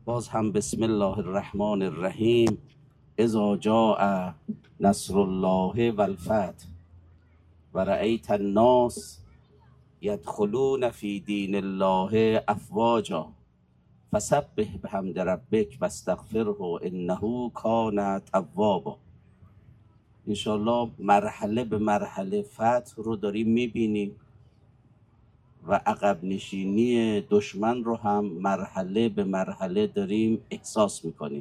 باز هم بسم الله الرحمن الرحیم. اذا جاء نصر الله و الفتح و رأیت الناس یدخلون فی دین الله افواجا فسبح بحمد ربک واستغفره انه کان توابا. انشالله مرحله به مرحله فتح رو داریم میبینیم و عقب نشینی دشمن رو هم مرحله به مرحله داریم احساس میکنیم.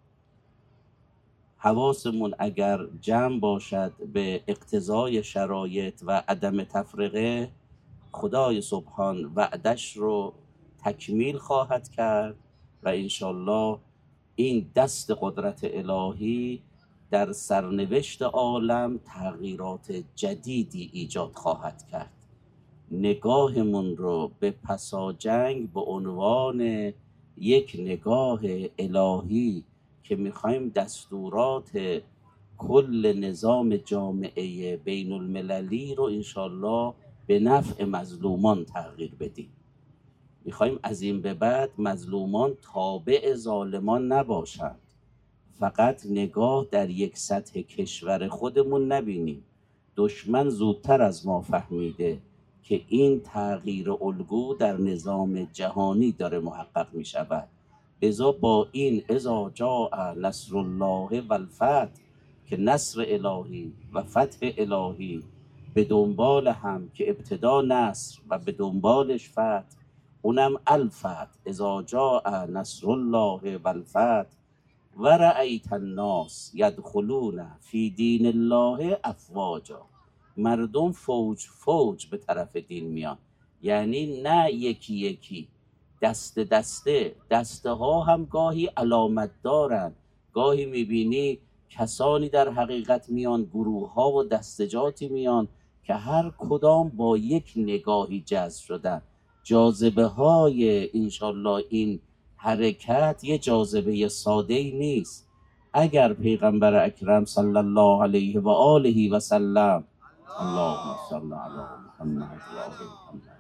حواسمون اگر جمع باشد به اقتضای شرایط و عدم تفرقه، خدای سبحان وعدش رو تکمیل خواهد کرد و انشالله این دست قدرت الهی در سرنوشت عالم تغییرات جدیدی ایجاد خواهد کرد. نگاهمون رو به پساجنگ به عنوان یک نگاه الهی که میخوایم دستورات کل نظام جامعه بین المللی رو انشالله به نفع مظلومان تغییر بدیم. میخوایم از این به بعد مظلومان تابع ظالمان نباشند. فقط نگاه در یک سطح کشور خودمون نبینیم. دشمن زودتر از ما فهمیده که این تغییر الگو در نظام جهانی داره محقق می شود. ازا با این اذا جاء نصر الله و الفتح که نصر الهی و فتح الهی به دنبال هم که ابتدا نصر و به دنبالش فتح، اونم الفتح اذا جاء نصر الله و الفتح و رأیت الناس یدخلون فی دین الله افواجا. مردم فوج فوج به طرف دین میان، یعنی نه یکی یکی، دسته دسته. دسته ها هم گاهی علامت دارن، گاهی میبینی کسانی در حقیقت میان، گروه ها و دستجاتی میان که هر کدام با یک نگاهی جذب شدن. جاذبه های انشالله این حرکت یه جاذبه ساده ای نیست. اگر پیغمبر اکرم صلی الله علیه و آله و سلم، اللهم صل علی محمد و آل محمد،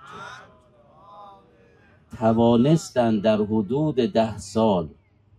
توانستن در حدود 10 سال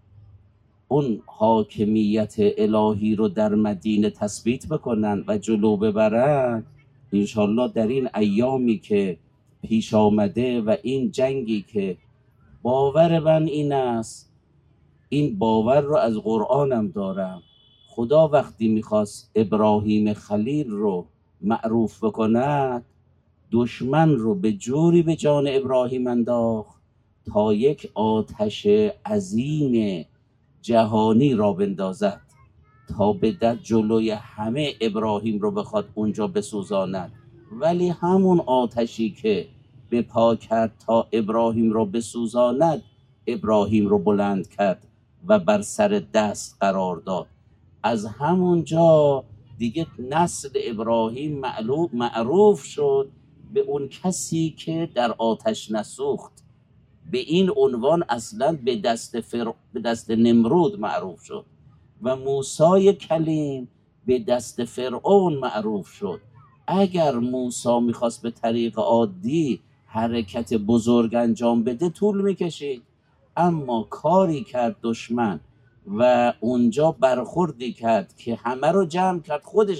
اون حاکمیت الهی رو در مدینه تثبیت بکنن و جلو ببرن، انشالله در این ایامی که پیش آمده و این جنگی که باور من این است، این باور رو از قرآنم دارم، خدا وقتی میخواست ابراهیم خلیل رو معروف بکند، دشمن رو به جوری به جان ابراهیم انداخت تا یک آتش عظیم جهانی را بندازد، تا به دست جلوی همه ابراهیم رو بخواد اونجا بسوزاند. ولی همون آتشی که به پا کرد تا ابراهیم رو بسوزاند، ابراهیم رو بلند کرد و بر سر دست قرار داد. از همونجا دیگه نسل ابراهیم معروف شد به اون کسی که در آتش نسوخت. به این عنوان اصلا به دست نمرود معروف شد و موسی کلیم به دست فرعون معروف شد. اگر موسی میخواست به طریق عادی حرکت بزرگ انجام بده طول میکشید، اما کاری کرد دشمن و اونجا برخوردی کرد که همه رو جمع کرد، خودش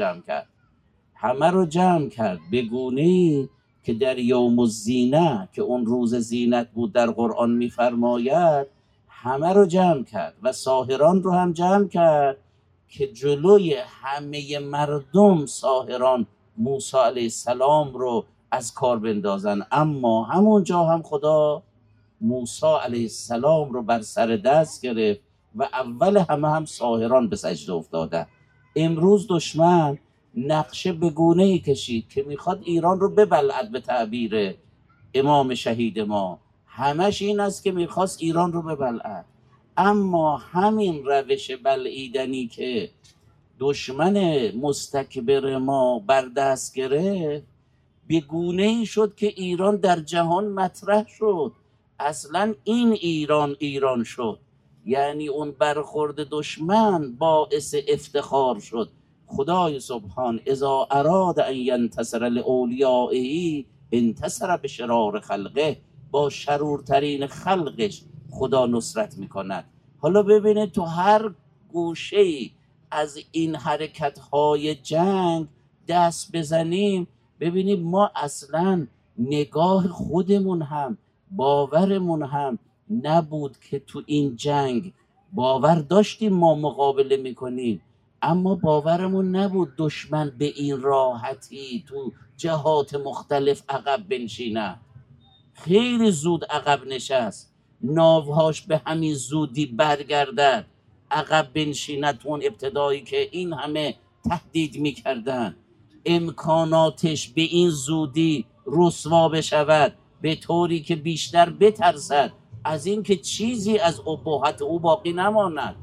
همه رو جمع کرد به گونه‌ای که در یوم الزینه که اون روز زینت بود در قرآن میفرماید، همه رو جمع کرد و ساحران رو هم جمع کرد که جلوی همه مردم ساحران موسی علیه السلام رو از کار بندازن. اما همونجا هم خدا موسی علیه السلام رو بر سر دست گرفت و اول همه هم ساحران به سجده افتادن. امروز دشمن نقشه به گونه‌ای کشید که میخواد ایران رو ببلعد. به تعبیر امام شهید ما همش این است که میخواست ایران رو ببلعد. اما همین روش بلعیدنی که دشمن مستکبر ما بر دست گرفت، به گونه‌ای شد که ایران در جهان مطرح شد. اصلا این ایران شد، یعنی اون برخورد دشمن باعث افتخار شد. خدای سبحان اذا اراد ان ینتصر لاولیائه انتصر به شرار خلقه، با شرورترین خلقش خدا نصرت میکند. حالا ببینید تو هر گوشه‌ای از این حرکت‌های جنگ دست بزنیم، ببینیم ما اصلا نگاه خودمون هم باورمون هم نبود که تو این جنگ باور داشتیم ما مقابله میکنیم، اما باورمون نبود دشمن به این راحتی تو جهات مختلف عقب بنشینه. خیلی زود عقب نشست، ناوهاش به همین زودی برگردد، عقب بنشیند تو اون ابتدایی که این همه تهدید میکردن، امکاناتش به این زودی رسوا بشود، به طوری که بیشتر بترسد از این که چیزی از ابهت او باقی نماند.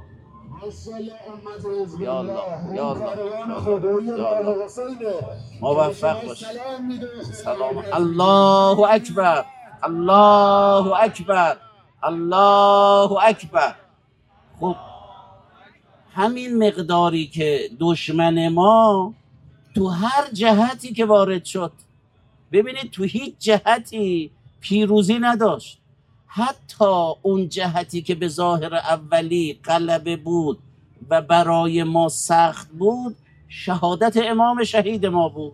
یا الله یا الله یا الله، موفق باش. سلام. الله اکبر الله اکبر الله اکبر. خب همین مقداری که دشمن ما تو هر جهتی که وارد شد، ببینید تو هیچ جهتی پیروزی نداشت، حتی اون جهتی که به ظاهر اولی غلبه بود و برای ما سخت بود، شهادت امام شهید ما بود،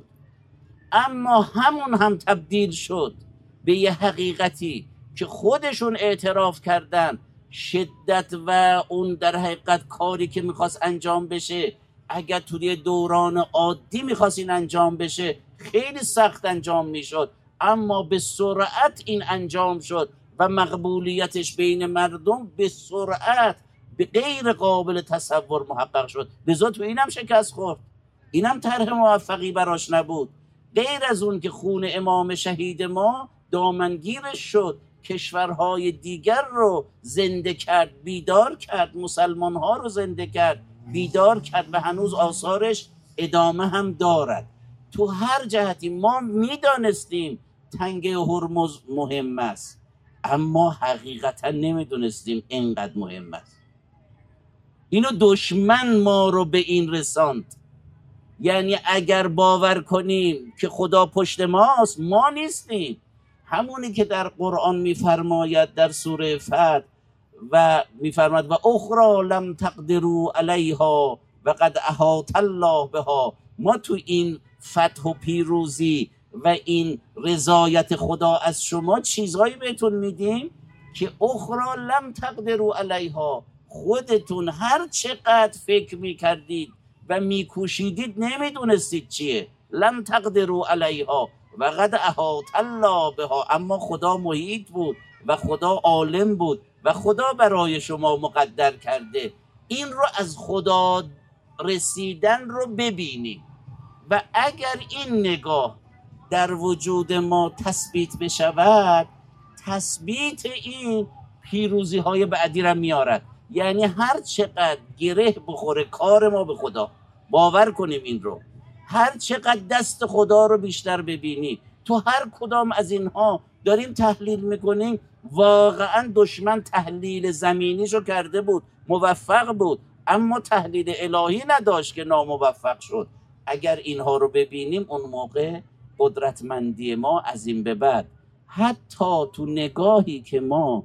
اما همون هم تبدیل شد به یه حقیقتی که خودشون اعتراف کردن شدت و اون در حقیقت کاری که میخواست انجام بشه، اگر توی دوران عادی میخواست این انجام بشه خیلی سخت انجام میشد، اما به سرعت این انجام شد و مقبولیتش بین مردم به سرعت به غیر قابل تصور محقق شد. لذا تو اینم شکست خورد، اینم طرح موفقی براش نبود، غیر از اون که خون امام شهید ما دامنگیرش شد، کشورهای دیگر رو زنده کرد، بیدار کرد، مسلمانها رو زنده کرد، بیدار کرد و هنوز آثارش ادامه هم دارد. تو هر جهتی ما میدانستیم تنگه هرمز مهم است، اما حقیقتا نمیدونستیم اینقدر مهم است. اینو دشمن ما رو به این رساند. یعنی اگر باور کنیم که خدا پشت ماست، ما نیستیم. همونی که در قرآن میفرماید در سوره فتح و میفرماید و اخرى لم تقدروا علیها و قد احاط الله بها، ما تو این فتح و پیروزی و این رضایت خدا از شما چیزهایی بهتون میدیم که اخرى لم تقدروا علیها، خودتون هر چقدر فکر میکردید و میکوشیدید نمیدونستید چیه. لم تقدروا علیها و قد احاط الله بها، اما خدا محیط بود و خدا عالم بود و خدا برای شما مقدر کرده. این رو از خدا رسیدن رو ببینیم و اگر این نگاه در وجود ما تثبیت بشود، تثبیت این پیروزی های بعدی را میارد. یعنی هر چقدر گره بخوره کار ما به خدا، باور کنیم این رو، هر چقدر دست خدا رو بیشتر ببینی، تو هر کدام از اینها داریم تحلیل میکنیم، واقعا دشمن تحلیل زمینیشو کرده بود، موفق بود، اما تحلیل الهی نداشت که ناموفق شد. اگر اینها رو ببینیم اون موقع قدرتمندی ما از این به بعد، حتی تو نگاهی که ما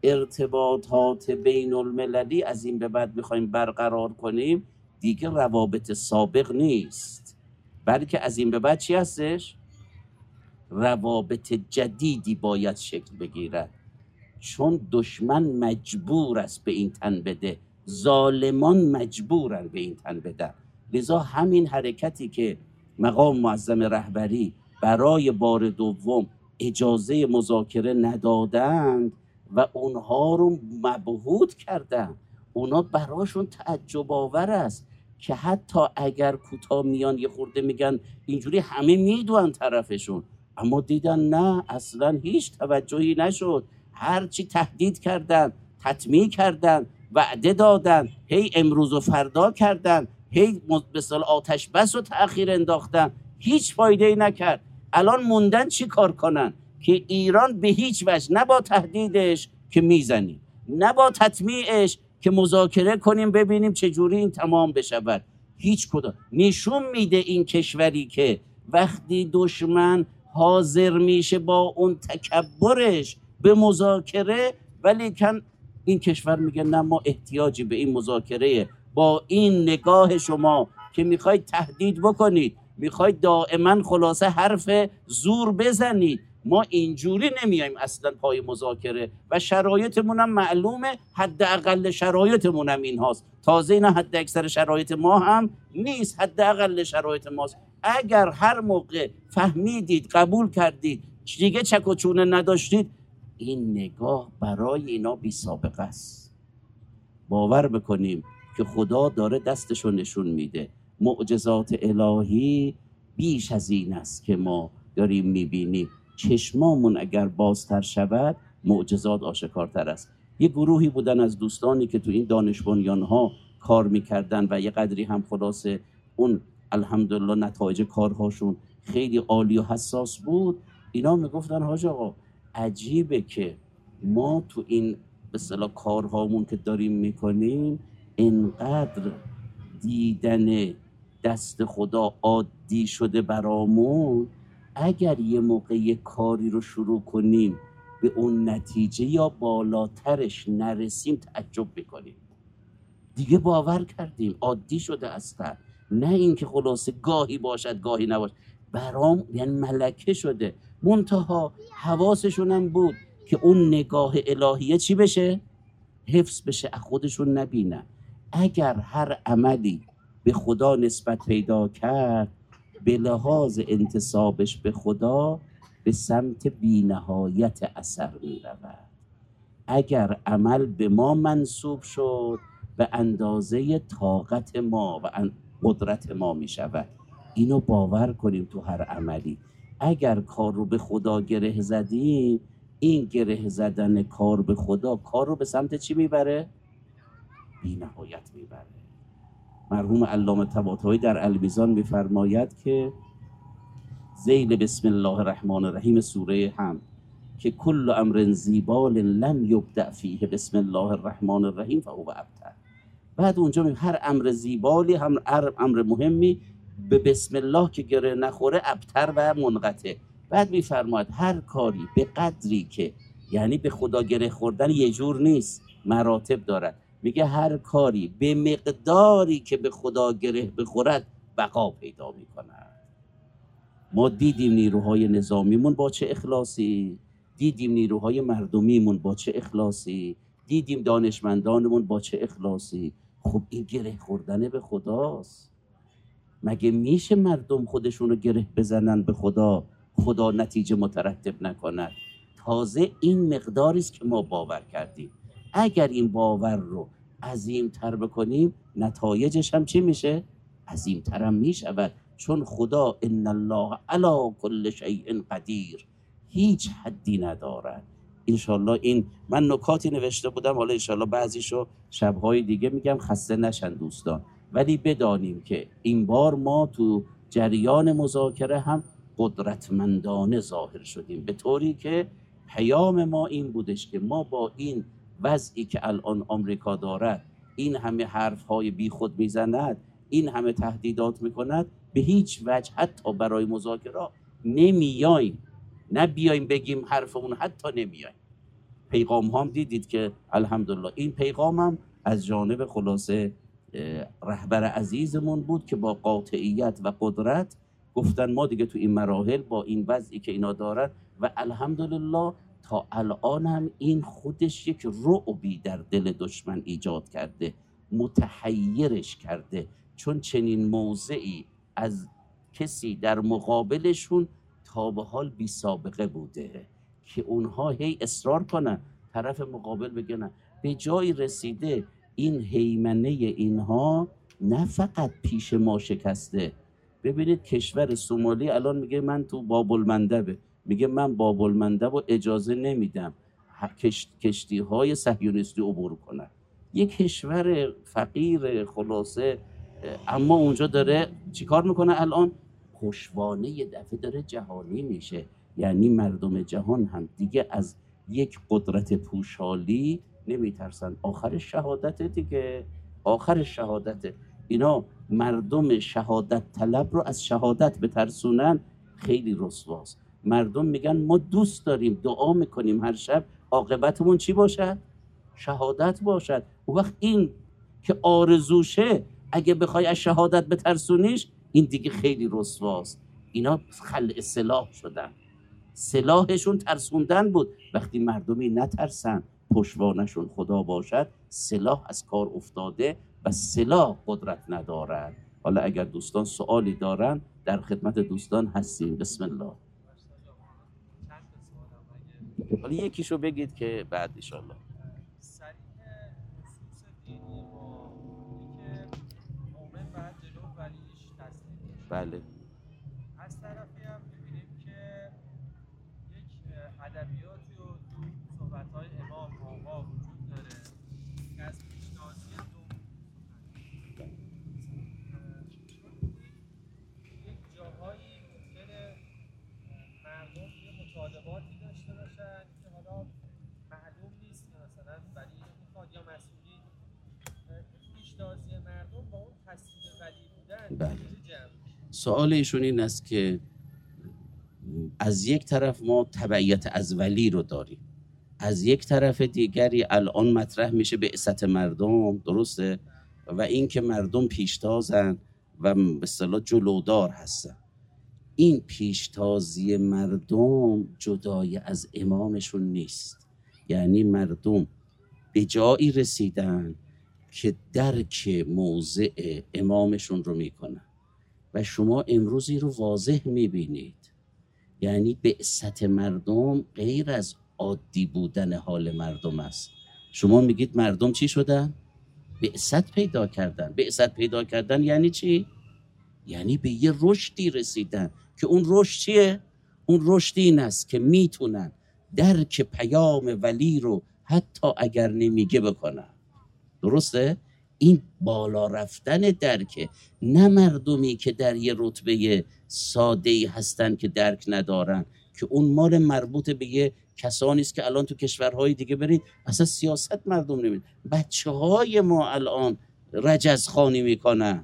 ارتباطات بین المللی از این به بعد میخوایم برقرار کنیم، دیگه روابط سابق نیست، بلکه از این به بعد چی هستش؟ روابط جدیدی باید شکل بگیرد، چون دشمن مجبور است به این تن بده، ظالمان مجبورن به این تن بدن. لذا همین حرکتی که مقام معظم رهبری برای بار دوم اجازه مذاکره ندادند و اونها رو مبهوت کردن، اونا براشون تعجب آور است که حتی اگر کوتاه میان یه خورده میگن اینجوری همه میدونن طرفشون، اما دیدن نه، اصلا هیچ توجهی نشد، هرچی تهدید کردن، تطمیع کردن، وعده دادن، هی امروز و فردا کردن، هی مثلا آتش بس و تأخیر انداختن، هیچ فایده ای نکرد. الان موندن چی کار کنن که ایران به هیچ وجه، نه با تهدیدش که میزنیم، نه با تطمیعش که مذاکره کنیم ببینیم چجوری این تمام بشود، هیچ کدام. نشون میده این کشوری که وقتی دشمن حاضر میشه با اون تکبرش به مذاکره، ولی کن این کشور میگه نه، ما احتیاجی به این مذاکره با این نگاه شما که میخواید تهدید بکنید، میخواید دائما خلاصه حرف زور بزنید، ما اینجوری نمیایم اصلا پای مذاکره و شرایطمون هم معلومه، حداقل شرایطمون هم این هاست. تازه اینا حد اکثر شرایط ما هم نیست، حداقل شرایط ماست. اگر هر موقع فهمیدید قبول کردید دیگه چک و چونه نداشتید، این نگاه برای اینا بی سابقه است. باور بکنیم که خدا داره دستشو نشون میده. معجزات الهی بیش از این است که ما داریم میبینیم. چشمامون اگر بازتر شود معجزات آشکارتر است. یه گروهی بودن از دوستانی که تو این دانش بنیان‌ها کار میکردن و یه قدری هم خلاصه اون الحمدلله نتایج کارهاشون خیلی عالی و حساس بود. اینا میگفتن حاج آقا عجیبه که ما تو این به اصطلاح کارهامون که داریم میکنیم اینقدر دیدن دست خدا عادی شده برامون، اگر یه موقع یه کاری رو شروع کنیم به اون نتیجه یا بالاترش نرسیم تعجب میکنیم. دیگه باور کردیم، عادی شده اصلا، نه اینکه خلاصه گاهی باشد گاهی نباشد، برام یعنی ملکه شده. منتها حواسشون هم بود که اون نگاه الهیه چی بشه؟ حفظ بشه، از خودشون نبینن. اگر هر عملی به خدا نسبت پیدا کرد به لحاظ انتسابش به خدا به سمت بینهایت اثر می رود. اگر عمل به ما منسوب شد به اندازه طاقت ما و قدرت ما می شود. اینو باور کنیم تو هر عملی. اگر کار رو به خدا گره زدیم، این گره زدن کار به خدا کار رو به سمت چی میبره؟ بی نهایت میبره. مرحوم علامه طباطبایی در المیزان میفرماید که ذیل بسم الله الرحمن الرحیم سوره حمد که کل امر زیبال لم یبدأ فیه بسم الله الرحمن الرحیم فهو ابتر. بعد اونجا هر امر زیبالی، هم امر مهمی به بسم الله که گره نخوره ابتر و منقطع. بعد میفرماید هر کاری به قدری که، یعنی به خدا گره خوردن یه جور نیست، مراتب دارد. میگه هر کاری به مقداری که به خدا گره بخورد بقا پیدا میکند. ما دیدیم نیروهای نظامیمون با چه اخلاصی، دیدیم نیروهای مردمیمون با چه اخلاصی، دیدیم دانشمندانمون با چه اخلاصی. خب این گره خوردن به خداست. مگه میشه مردم خودشون رو گره بزنن به خدا، خدا نتیجه مترتب نکند؟ تازه این مقداری است که ما باور کردیم. اگر این باور رو عظیم‌تر بکنیم نتایجش هم چی میشه؟ عظیم‌تر هم میشود. چون خدا ان الله علی کل شیء قدیر، هیچ حدی ندارد. انشالله این من نکاتی نوشته بودم، حالا انشالله بعضیشو شبهای دیگه میگم، خسته نشن دوستان. ولی بدانیم که این بار ما تو جریان مذاکره هم قدرتمندانه ظاهر شدیم، به طوری که پیام ما این بودش که ما با این وضعی که الان آمریکا دارد، این همه حرفهای بی خود میزند، این همه تهدیدات میکند، به هیچ وجه حتی برای مذاکره نمیاییم. نه بیایم بگیم حرفمون، حتی نمیاییم. پیغام هم دیدید که الحمدلله این پیغام هم از جانب خلاصه رهبر عزیزمون بود که با قاطعیت و قدرت گفتن ما دیگه تو این مراحل با این وضعی که اینا دارن و الحمدلله تا الان هم این خودش یک رعبی در دل دشمن ایجاد کرده، متحیرش کرده. چون چنین موضعی از کسی در مقابلشون تا به حال بی سابقه بوده که اونها هی اصرار کنن، طرف مقابل بگن به جایی رسیده این هیمنه اینها نه فقط پیش ما شکسته. ببینید کشور سومالی الان میگه من تو باب المندبه، میگه من باب المندب رو اجازه نمیدم کشتی های صهیونیستی عبور کنن. یک کشور فقیر خلاصه، اما اونجا داره چیکار میکنه الان؟ پشتوانه یه دفعه داره جهانی میشه. یعنی مردم جهان هم دیگه از یک قدرت پوشالی نمیترسن. آخر شهادت دیگه، آخر شهادت. اینا مردم شهادت طلب رو از شهادت بترسونن خیلی رسواست. مردم میگن ما دوست داریم دعا میکنیم هر شب عاقبتمون چی باشد؟ شهادت باشد. اون وقت این که آرزوشه اگه بخوای از شهادت بترسونیش، این دیگه خیلی رسواست. اینا خلع سلاح شدن، سلاحشون ترسوندن بود. وقتی مردمی نترسن، پشتوانشون خدا باشد، سلاح از کار افتاده و سلاح قدرت ندارد. حالا اگر دوستان سوالی دارن در خدمت دوستان هستیم. بسم الله. حالا یکیشو بگید که بعد انشالله. بله. از طرفی هم می‌بینیم که یک ادبیاتی و تو صحبت‌های امام آقا وجود داره که از پیشتازی یک جاهایی ممکنه مردم یه مطالباتی داشته باشن که حالا معلوم نیست که مثلا ولی میخواد یا مسئولی پیشتازی مردم با اون تصمیم ولی بودن بله. سوال ایشون این است که از یک طرف ما تبعیت از ولی رو داریم، از یک طرف دیگری الان مطرح میشه بعثت مردم، درسته؟ و این که مردم پیشتازن و به اصطلاح جلودار هستن. این پیشتازی مردم جدای از امامشون نیست. یعنی مردم به جایی رسیدن که درک موضع امامشون رو میکنن و شما امروزی رو واضح میبینید. یعنی بعثت مردم غیر از عادی بودن حال مردم است. شما میگید مردم چی شدن؟ بعثت پیدا کردن. بعثت پیدا کردن یعنی چی؟ یعنی به یه رشدی رسیدن که اون رشد چیه؟ اون رشد این است که میتونن درک پیام ولی رو حتی اگر نمیگه بکنن. درسته؟ این بالا رفتن درکه. نه مردمی که در یه رتبه ساده‌ای هستن که درک ندارن، که اون مال مربوط به یه کسانی است که الان تو کشورهای دیگه برید اصلا سیاست مردم نمید. بچه‌های ما الان رجزخوانی میکنن،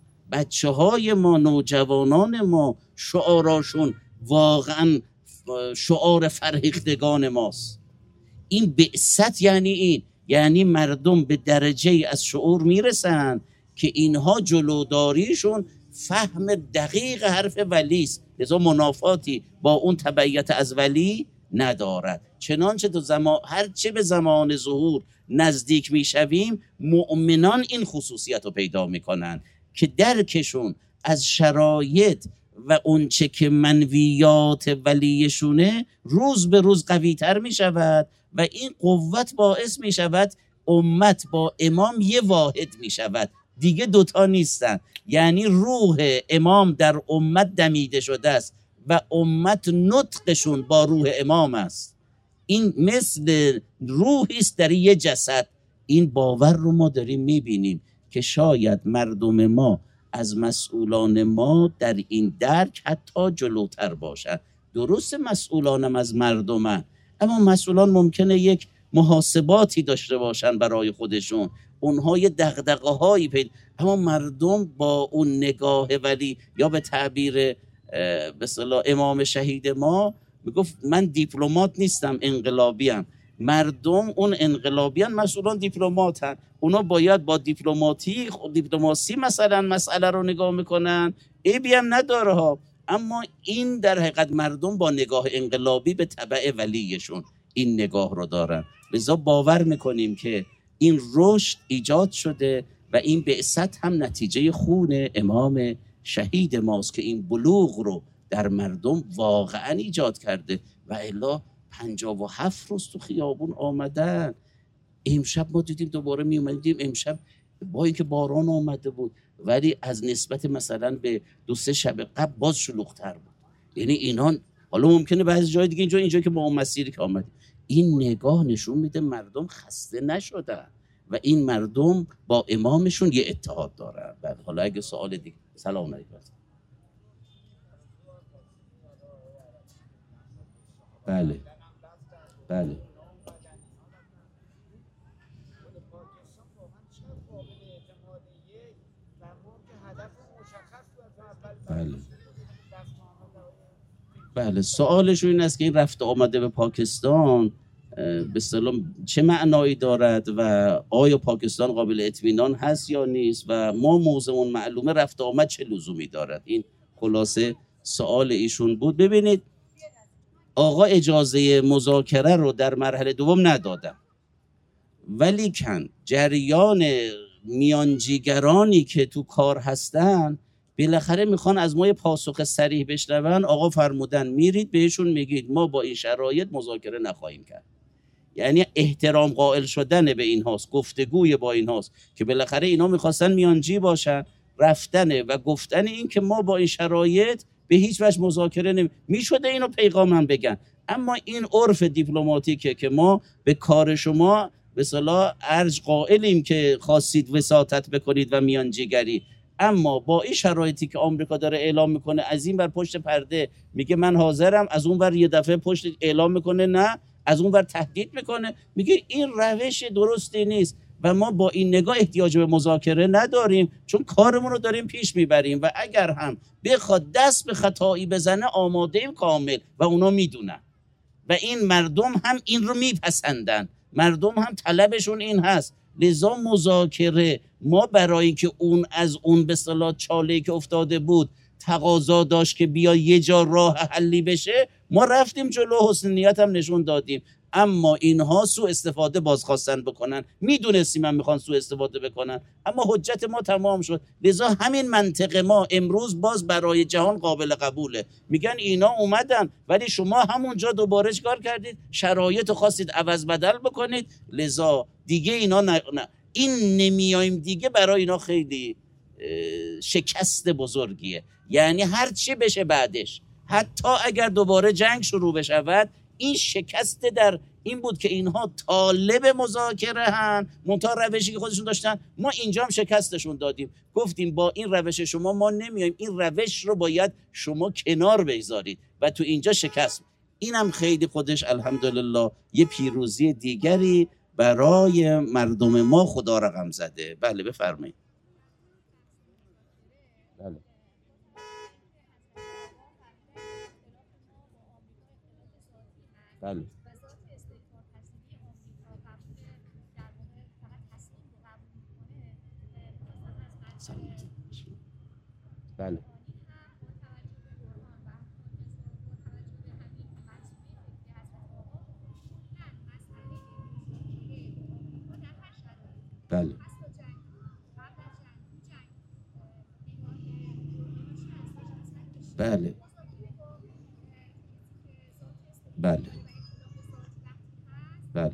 بچه‌های ما، نوجوانان ما شعاراشون واقعا شعار فرهیختگان ماست. این بعثت یعنی این، یعنی مردم به درجه از شعور میرسن که اینها جلوداریشون فهم دقیق حرف ولی است، لذا منافاتی با اون تبعیت از ولی ندارد. چنانچه تو هرچه به زمان ظهور نزدیک میشویم، مؤمنان این خصوصیت رو پیدا میکنن که درکشون از شرایط و اونچه که منویات ولیشونه روز به روز قوی تر می شود و این قوت باعث می شود امت با امام یه واحد می شود، دیگه دوتا نیستن. یعنی روح امام در امت دمیده شده است و امت نطقشون با روح امام است. این مثل روحی است در یه جسد. این باور رو ما داریم می بینیم که شاید مردم ما از مسئولان ما در این درک حتی جلوتر باشد. درست مسئولانم از مردمن، اما مسئولان ممکنه یک محاسباتی داشته باشن برای خودشون، اونها یه دغدغه هایی پیدا، اما مردم با اون نگاه ولی یا به تعبیر به اصطلاح امام شهید ما میگفت من دیپلمات نیستم، انقلابیم. مردم اون انقلابیان، مسئولان دیپلماتن، اونا باید با دیپلماسی مثلا مسئله رو نگاه میکنن، عیبی هم نداره ها. اما این در حقیقت مردم با نگاه انقلابی به تبع ولیشون این نگاه رو دارن. لذا باور میکنیم که این رشد ایجاد شده و این بعثت هم نتیجه خون امام شهید ماست که این بلوغ رو در مردم واقعا ایجاد کرده. و الا 57 روز تو خیابون آمدن. امشب ما دیدیم دوباره می اومدیم، امشب با اینکه باران آمده بود ولی از نسبت مثلا به 2-3 شب قبل باز شلوغ‌تر بود. یعنی اینا حالا ممکنه بعضی جای دیگه اینجا که با اون مسیری که آمدیم، این نگاه نشون میده مردم خسته نشدن و این مردم با امامشون یه اتحاد دارن. بعد حالا اگه سوال دیگه. سلام علیکم. بله بله بله بله. سوالش این است که این رفت آمده به پاکستان به اصطلاح چه معنایی دارد و آیا پاکستان قابل اطمینان هست یا نیست و ما موضوعمون معلومه، رفت آمد چه لزومی دارد. این خلاصه سوال ایشون بود. ببینید آقا اجازه مذاکره رو در مرحله دوم ندادم، ولی کن جریان میانجیگرانی که تو کار هستن بالاخره میخوان از ما یه پاسخ صریح بشنون. آقا فرمودن میرید بهشون میگید ما با این شرایط مذاکره نخواهیم کرد. یعنی احترام قائل شدن به این هاست، گفتگوی با این هاست که بالاخره اینا میخواستن میانجی باشن، رفتنه و گفتن این که ما با این شرایط به هیچ وجه مذاکره میشده اینو پیغامم بگن. اما این عرف دیپلماتیکه که ما به کار شما به اصطلاح ارج قائلیم که خواستید وساطت بکنید و میانجیگری، اما با این شرایطی که آمریکا داره اعلام میکنه از این بر پشت پرده میگه من حاضرم، از اون بر یه دفعه پشت اعلام میکنه نه، از اون بر تهدید میکنه، میگه این روش درستی نیست و ما با این نگاه احتیاج به مذاکره نداریم چون کارمون رو داریم پیش میبریم و اگر هم بخواد دست به خطایی بزنه آماده‌ایم کامل و اونا میدونن و این مردم هم این رو میپسندن، مردم هم طلبشون این هست. لذا مذاکره ما برای که اون از اون به اصطلاح چاله‌ای که افتاده بود تقاضا داشت که بیا یه جا راه حلی بشه، ما رفتیم جلو، حسن نیت هم نشون دادیم، اما اینها سوء استفاده باز خواستن بکنن. میدونستیم هم میخوان سوء استفاده بکنن اما حجت ما تمام شد. لذا همین منطق ما امروز باز برای جهان قابل قبوله. میگن اینا اومدن ولی شما همونجا دوباره چیکار کردید؟ شرایط خواستید عوض بدل بکنید، لذا دیگه اینا این نمیایم دیگه. برای اینا خیلی شکست بزرگیه. یعنی هر چی بشه بعدش، حتی اگر دوباره جنگ شروع بشود، این شکست در این بود که اینها طالب مذاکره هن، منتها روشی که خودشون داشتن ما اینجا هم شکستشون دادیم، گفتیم با این روش شما ما نمیایم، این روش رو باید شما کنار بگذارید و تو اینجا شکست. اینم خیلی خودش الحمدلله یه پیروزی دیگری برای مردم ما خدا رقم زده. بله بفرمایید. بله. بله. بله. بله. بله. بله. بله.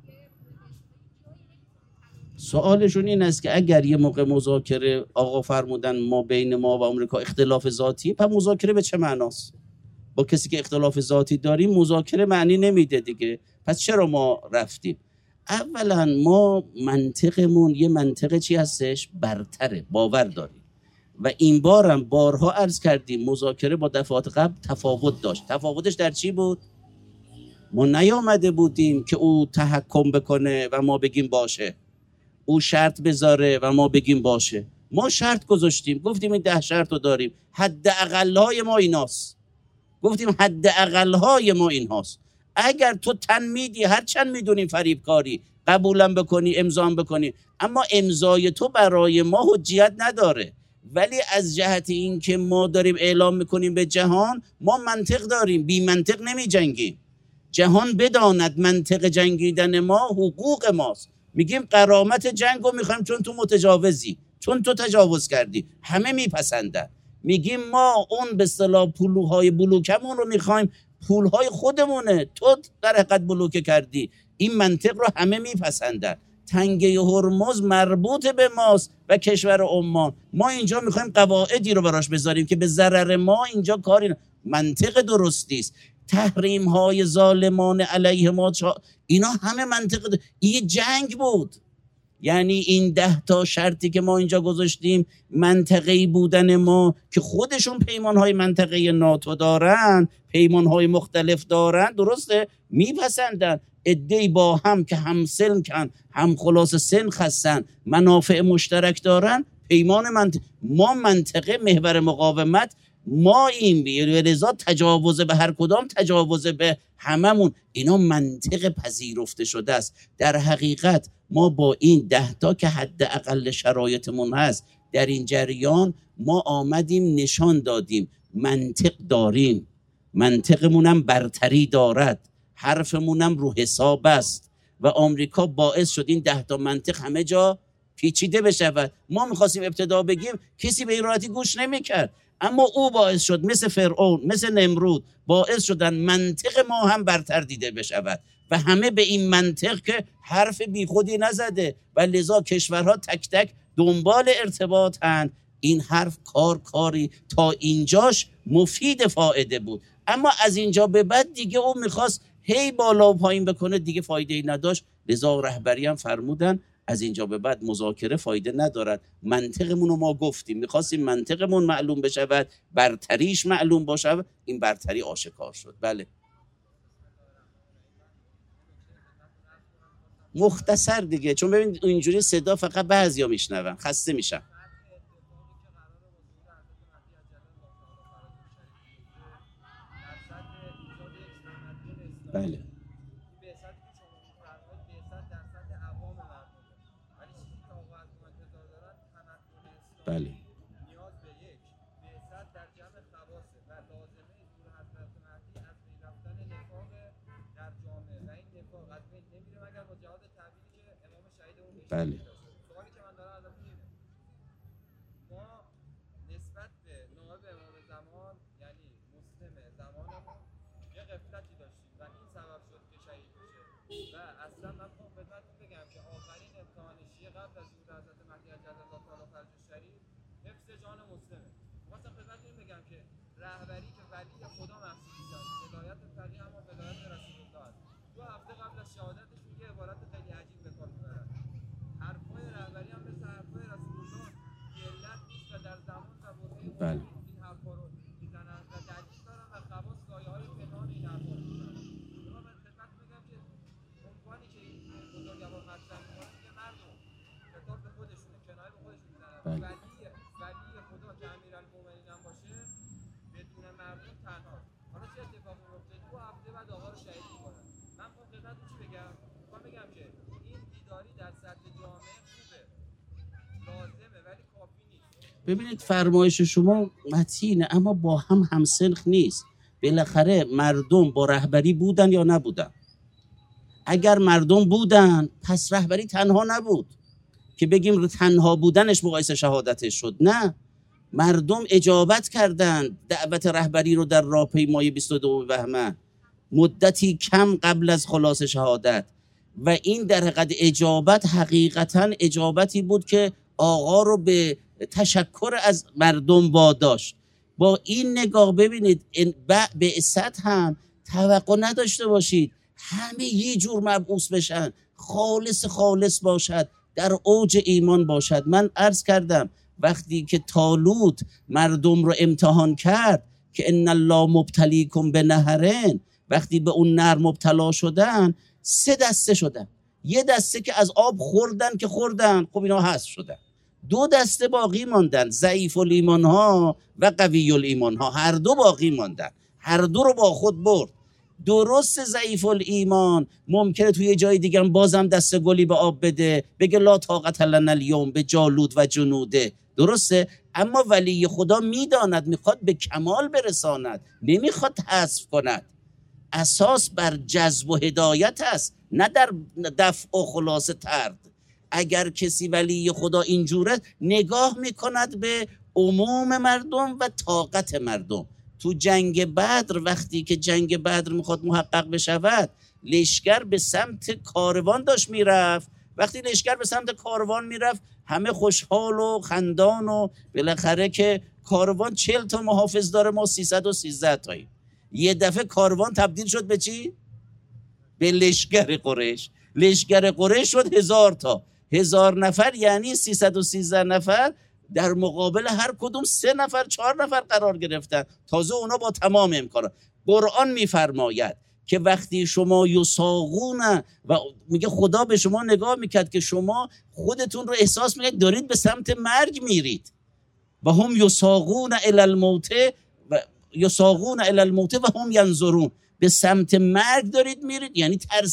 سوالشون این است که اگر یه موقع مذاکره آقا فرمودن ما بین ما و آمریکا اختلاف ذاتی، پس مذاکره به چه معناست؟ با کسی که اختلاف ذاتی داریم مذاکره معنی نمیده دیگه، پس چرا ما رفتیم؟ اولا ما منطقمون یه منطق چی هستش؟ برتره، باور داریم و این بارم بارها عرض کردیم مذاکره با دفعات قبل تفاوت داشت. تفاوتش در چی بود؟ ما نیامده بودیم که او تحکم بکنه و ما بگیم باشه، او شرط بذاره و ما بگیم باشه. ما شرط گذاشتیم، گفتیم این 10 شرط رو داریم، حد اقلهای ما ایناست. گفتیم حد اقلهای ما این هاست. اگر تو تن میدی، هر چند میدونیم فریبکاری، قبولم بکنی امضا بکنی، اما امضای تو برای ما حجیت نداره. ولی از جهت این که ما داریم اعلام میکنیم به جهان، ما منطق داریم، بی منطق نمی جنگیم. جهان بداند منطق جنگیدن ما حقوق ماست. میگیم غرامت جنگ رو میخوایم چون تو متجاوزی، چون تو تجاوز کردی، همه میپسندن. میگیم ما اون به اصطلاح پولهای بلوکمون رو میخوایم، پولهای خودمونه، تو در حقیقت بلوکه کردی. این منطق رو همه میپسندن. تنگه هرمز مربوط به ماست و کشور عمان. ما اینجا میخوایم قواعدی رو براش بذاریم که به ضرر ما اینجا کاری منطق درستی است. تحریم های ظالمان علیه ما اینا همه منطق این جنگ بود. یعنی این 10 تا شرطی که ما اینجا گذاشتیم منطقه‌ای بودن ما که خودشون پیمانهای منطقه ناتو دارن، پیمانهای مختلف دارن، درسته؟ میپسندن. عده‌ای با هم که هم سن هم خلاص سن هستن، منافع مشترک دارن، پیمان ما منطقه محور مقاومت ما این به رضا تجاوز به هر کدام، تجاوز به هممون، اینا منطق پذیرفته شده است. در حقیقت ما با این 10 تا که حداقل شرایطمون هست در این جریان، ما آمدیم نشان دادیم منطق داریم، منطقمونم برتری دارد، حرفمونم رو حساب است و آمریکا باعث شد این 10 تا منطق همه جا پیچیده بشود. ما میخواستیم ابتدا بگیم، کسی به این راحتی گوش نمیکرد، اما او باعث شد مثل فرعون، مثل نمرود، باعث شدن منطق ما هم برتر دیده بشود و همه به این منطق که حرف بیخودی نزده و لذا کشورها تک تک دنبال ارتباطن. این حرف کاری تا اینجاش مفید فایده بود، اما از اینجا به بعد دیگه او میخواست هی بالا و پایین بکنه، دیگه فایده ای نداشت. لذا رهبری هم فرمودن از اینجا به بعد مذاکره فایده ندارد. منطقمون رو ما گفتیم، میخواستیم منطقمون معلوم بشود، برتریش معلوم باشه، این برتری آشکار شد. بله مختصر دیگه، چون ببین اینجوری صدا فقط بعضیا میشنون، خسته میشن. بله بله نیاز به یک بعثت در جمع خواص و لازمه ظهور حضرت مهدی از بین رفتن نفاق در جامعه و این نفاق از بین نمیره مگر با جهاد تبیینی که امام شهیدمون بهش بله. سوالی که من دارم ازتون اینه، ما نسبت به نائب امام زمان یعنی مسلم زمانمون یه غفلتی داشتیم و این سبب شد که شهید بشه. و اصلا من میخوام خدمتتون بگم که آخرین امتحان شیعه قبل از ظهور حضرت مهدی عجل الله تعالی فرجه الشریف حفظ جان مسلمه. واسه خدمتتون بگم که رهبری که ولی خدا محسوب میشن، ولایت فقیه اما ولایت رسول الله است. 2 هفته قبل از شهادتش یه عبارت خیلی عجیب به کار میبرن. حرفای رهبری هم مثل حرفای رسول الله که علت نیست و در زمان و برهه این حرفا رو میزنن و دلیل دارن و خواص سایه‌های پنهان این حرفا رو میزنن. من خدمتتون بگم که عنوانی که این بزرگوار مطرح می‌کنن که مردم خطاب به خودشونه، کنایه به خودشون میزنن. ولی خدا که امیرالمومنین هم باشه بدون مردم تنها. حالا چه اتفاقی میفته؟ 2 هفته بعد آقا رو شهید میکنن. من خب خدمتتون چی بگم؟ میخوام بگم که این بیداری در سطح جامعه خوبه، لازمه، ولی کافی نیست. ببینید فرمایش شما متینه، اما با هم همسنخ نیست. بالاخره مردم با رهبری بودن یا نبودن؟ اگر مردم بودن پس رهبری تنها نبود که بگیم تنها بودنش مقایسه شهادتش شد. نه، مردم اجابت کردند دعوت رهبری رو در راهپیمایی 22 بهمن، مدتی کم قبل از خلاص شهادت، و این در حقیقت اجابت حقیقتا اجابتی بود که آقا رو به تشکر از مردم واداشت. با این نگاه ببینید بعثت هم توقع نداشته باشید همه یه جور مبعوث بشن، خالص باشد، در اوج ایمان باشد. من عرض کردم وقتی که طالوت مردم رو امتحان کرد که ان الله مبتلیکم بنهرین، وقتی به اون نهر مبتلا شدن 3 دسته شدن. یه دسته که از آب خوردن که خوردن، خب اینا حذف شدن. 2 دسته باقی ماندن، ضعیف الایمان ها و قوی الایمان ها، هر دو باقی ماندن، هر دو رو با خود برد. درست ضعیف الایمان ممکنه توی جای دیگه بازم دست گلی به آب بده، بگه لا طاقت لنا الیوم به جالوت و جنوده، درسته؟ اما ولی خدا میداند میخواد به کمال برساند، نمیخواد حذف کند. اساس بر جذب و هدایت است، نه در دفع و خلاص طرد. اگر کسی ولی خدا اینجوره نگاه میکند به عموم مردم و طاقت مردم. تو جنگ بدر وقتی که جنگ بدر میخواد محقق بشود، لشکر به سمت کاروان داشت میرفت. وقتی لشکر به سمت کاروان میرفت همه خوشحال و خندان و بالاخره که کاروان 40 تا محافظ داره، ما 313 تاییم. یه دفعه کاروان تبدیل شد به چی؟ به لشکر قریش. لشکر قریش شد 1000 تا. 1000 نفر یعنی 313 نفر در مقابل هر کدوم 3 نفر 4 نفر قرار گرفتن، تازه اونا با تمام امکانات. قرآن میفرماید که وقتی شما یساقون، و میگه خدا به شما نگاه میکرد که شما خودتون رو احساس میکنید دارید به سمت مرگ میرید، و هم یساقون الی الموت یساقون الی الموت و هم ینظرون، به سمت مرگ دارید میرید، یعنی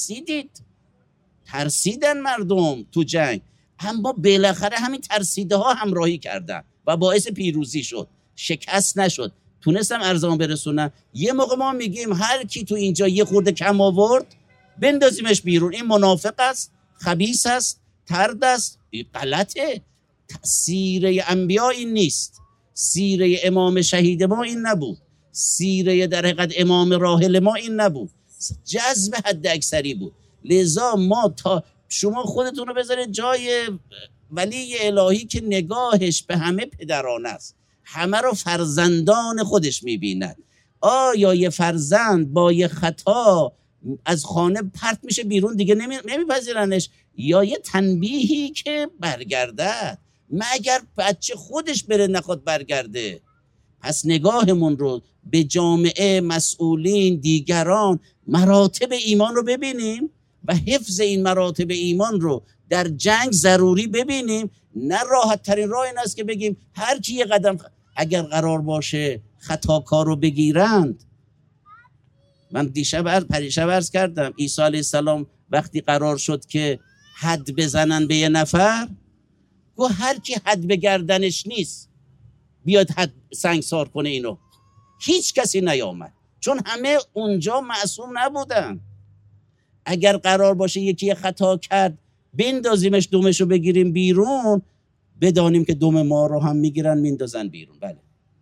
ترسیدن مردم تو جنگ، اما بالاخره همین ترسیده ها همراهی کردن و باعث پیروزی شد، شکست نشد، تونستم ارزان برسونم. یه موقع ما میگیم هر کی تو اینجا یه خورده کم آورد بندازیمش بیرون، این منافق است، خبیث است، ترد است. این غلطه. سیره انبیا این نیست، سیره امام شهید ما این نبود، سیره در حقیقت امام راحل ما این نبود، جذب حد اکثری بود. لذا ما تا شما خودتون رو بذارید جای ولی الهی که نگاهش به همه پدرانه است، همه رو فرزندان خودش میبیند. آیا یه فرزند با یه خطا از خانه پرت میشه بیرون دیگه نمیپذیرنش، یا یه تنبیهی که برگردد؟ مگر بچه خودش بره نخواد برگرده؟ پس نگاهمون رو به جامعه، مسئولین، دیگران، مراتب ایمان رو ببینیم و حفظ این مراتب ایمان رو در جنگ ضروری ببینیم. نه راحت ترین راه این است که بگیم هر کی یه قدم اگر قرار باشه خطاکار رو بگیرند. من پریشب عرض کردم عیسی علیه السلام وقتی قرار شد که حد بزنن به یه نفر، گفت هر کی حد به گردنش نیست بیاد حد سنگسار کنه اینو. هیچ کسی نیامد، چون همه اونجا معصوم نبودن. اگر قرار باشه یکی خطا کرد بندازیمش، دومش رو بگیریم بیرون، بدانیم که دوم ما رو هم میگیرن میندازن بیرون. بله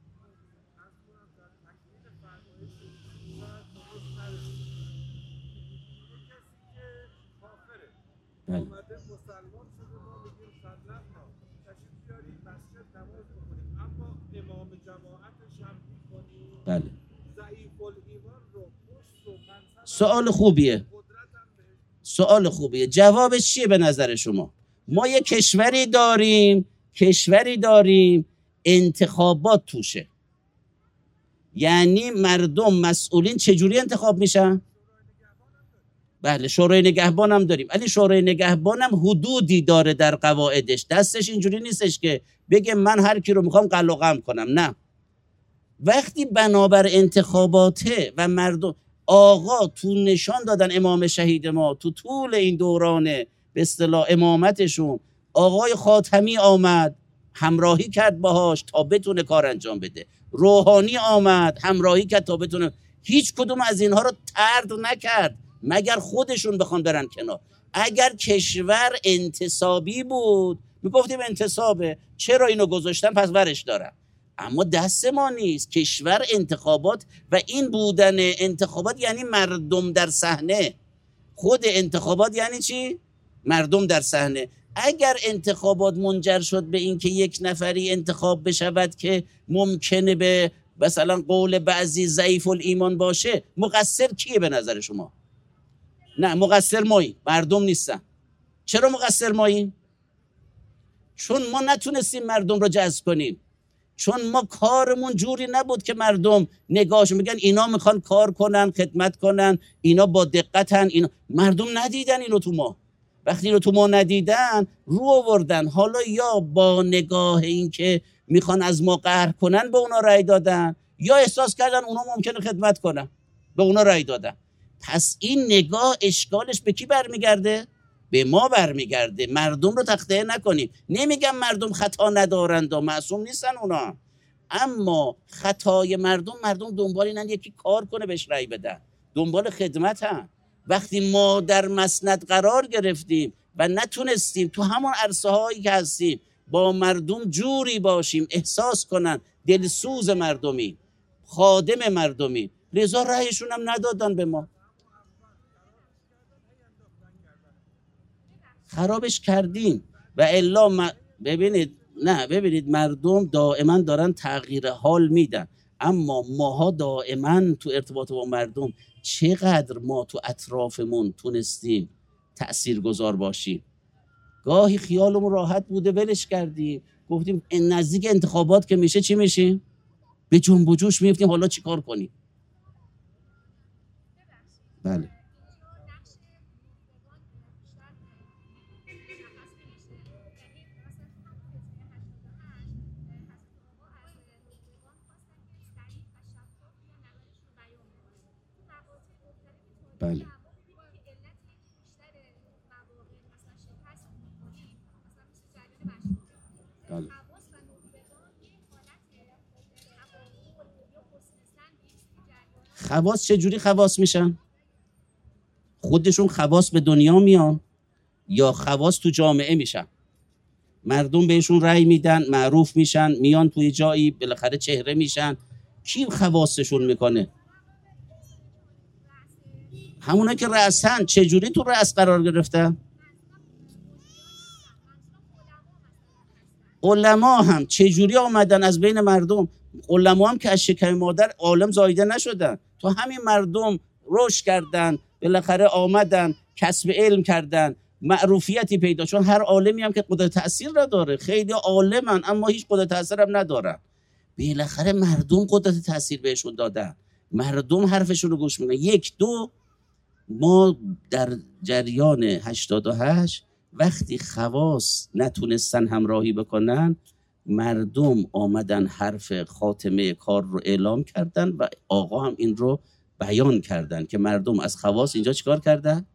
بله بله. سوال خوبیه. جوابش چیه به نظر شما؟ ما یه کشوری داریم انتخابات توشه، یعنی مردم مسئولین چجوری انتخاب میشن؟ بله شورای نگهبان هم داریم، ولی شورای نگهبان هم حدودی داره در قواعدش، دستش اینجوری نیستش که بگه من هر کی رو میخوام قلقم کنم. نه، وقتی بنابر انتخاباته و مردم آقا تو نشان دادن امام شهید ما تو طول این دوران به اصطلاح امامتشون، آقای خاتمی آمد همراهی کرد باهاش تا بتونه کار انجام بده، روحانی آمد همراهی کرد تا بتونه، هیچ کدوم از اینها رو طرد نکرد مگر خودشون بخوان برن کنار. اگر کشور انتصابی بود میگفتیم انتصابه، چرا اینو گذاشتن پس ورش دارن. اما دست ما نیست، کشور انتخابات و این بودن انتخابات یعنی مردم در صحنه. خود انتخابات یعنی چی؟ مردم در صحنه. اگر انتخابات منجر شد به این که یک نفری انتخاب بشود که ممکنه به مثلا قول بعضی ضعیف الایمان باشه، مقصر کیه به نظر شما؟ نه، مقصر مایی، مردم نیستن. چرا مقصر مایی؟ چون ما نتونستیم مردم رو جذب کنیم، چون ما کارمون جوری نبود که مردم نگاهشون بگن اینا میخوان کار کنن، خدمت کنن، اینا با دقتن. اینا مردم ندیدن اینو تو ما. وقتی اینو تو ما ندیدن رو آوردن، حالا یا با نگاه این که میخوان از ما قهر کنن به اونا رأی دادن، یا احساس کردن اونا ممکنه خدمت کنن به اونا رأی دادن. پس این نگاه اشکالش به کی برمیگرده؟ به ما برمیگرده. مردم رو تخطئه نکنیم. نمیگم مردم خطا ندارند و معصوم نیستن اونا، اما خطای مردم دنبال اینن یکی کار کنه بهش رأی بدن، دنبال خدمتن. وقتی ما در مسند قرار گرفتیم و نتونستیم تو همون عرصه هایی که هستیم با مردم جوری باشیم احساس کنن دلسوز مردمی، خادم مردمی، لذا رأیشون هم ندادن به ما. خرابش کردیم و الا ببینید مردم دائما دارن تغییر حال میدن، اما ماها دائما تو ارتباط با مردم چقدر ما تو اطرافمون تونستیم تأثیرگذار باشیم. گاهی خیالمون راحت بوده ولش کردیم، گفتیم نزدیک انتخابات که میشه چی میشیم؟ به جنب و جوش میفتیم حالا چی کار کنیم. بله بله بله. خواص چجوری خواص میشن؟ خودشون خواص به دنیا میان یا خواص تو جامعه میشن؟ مردم بهشون رأی میدن، معروف میشن، میان توی جایی بالاخره چهره میشن. کی خواصشون میکنه؟ همونا که رأسن. چجوری تو رأس قرار گرفتن؟ علما هم چجوری آمدن از بین مردم؟ علما هم که از شکم مادر عالم زایده نشدن، تو همین مردم رشد کردن، بالاخره آمدن کسب علم کردن، معروفیتی پیدا. چون هر عالمی هم که قدرت تأثیر نداره، خیلی عالمن اما هیچ قدرت تأثیر هم ندارن. بالاخره مردم قدرت تأثیر بهشون دادن، مردم حرفشون رو گوش میکنن. یک دو، ما در جریان 88 وقتی خواص نتونستن همراهی بکنن، مردم آمدن حرف خاتمه کار رو اعلام کردن و آقا هم این رو بیان کردن که مردم از خواص اینجا چیکار کردن؟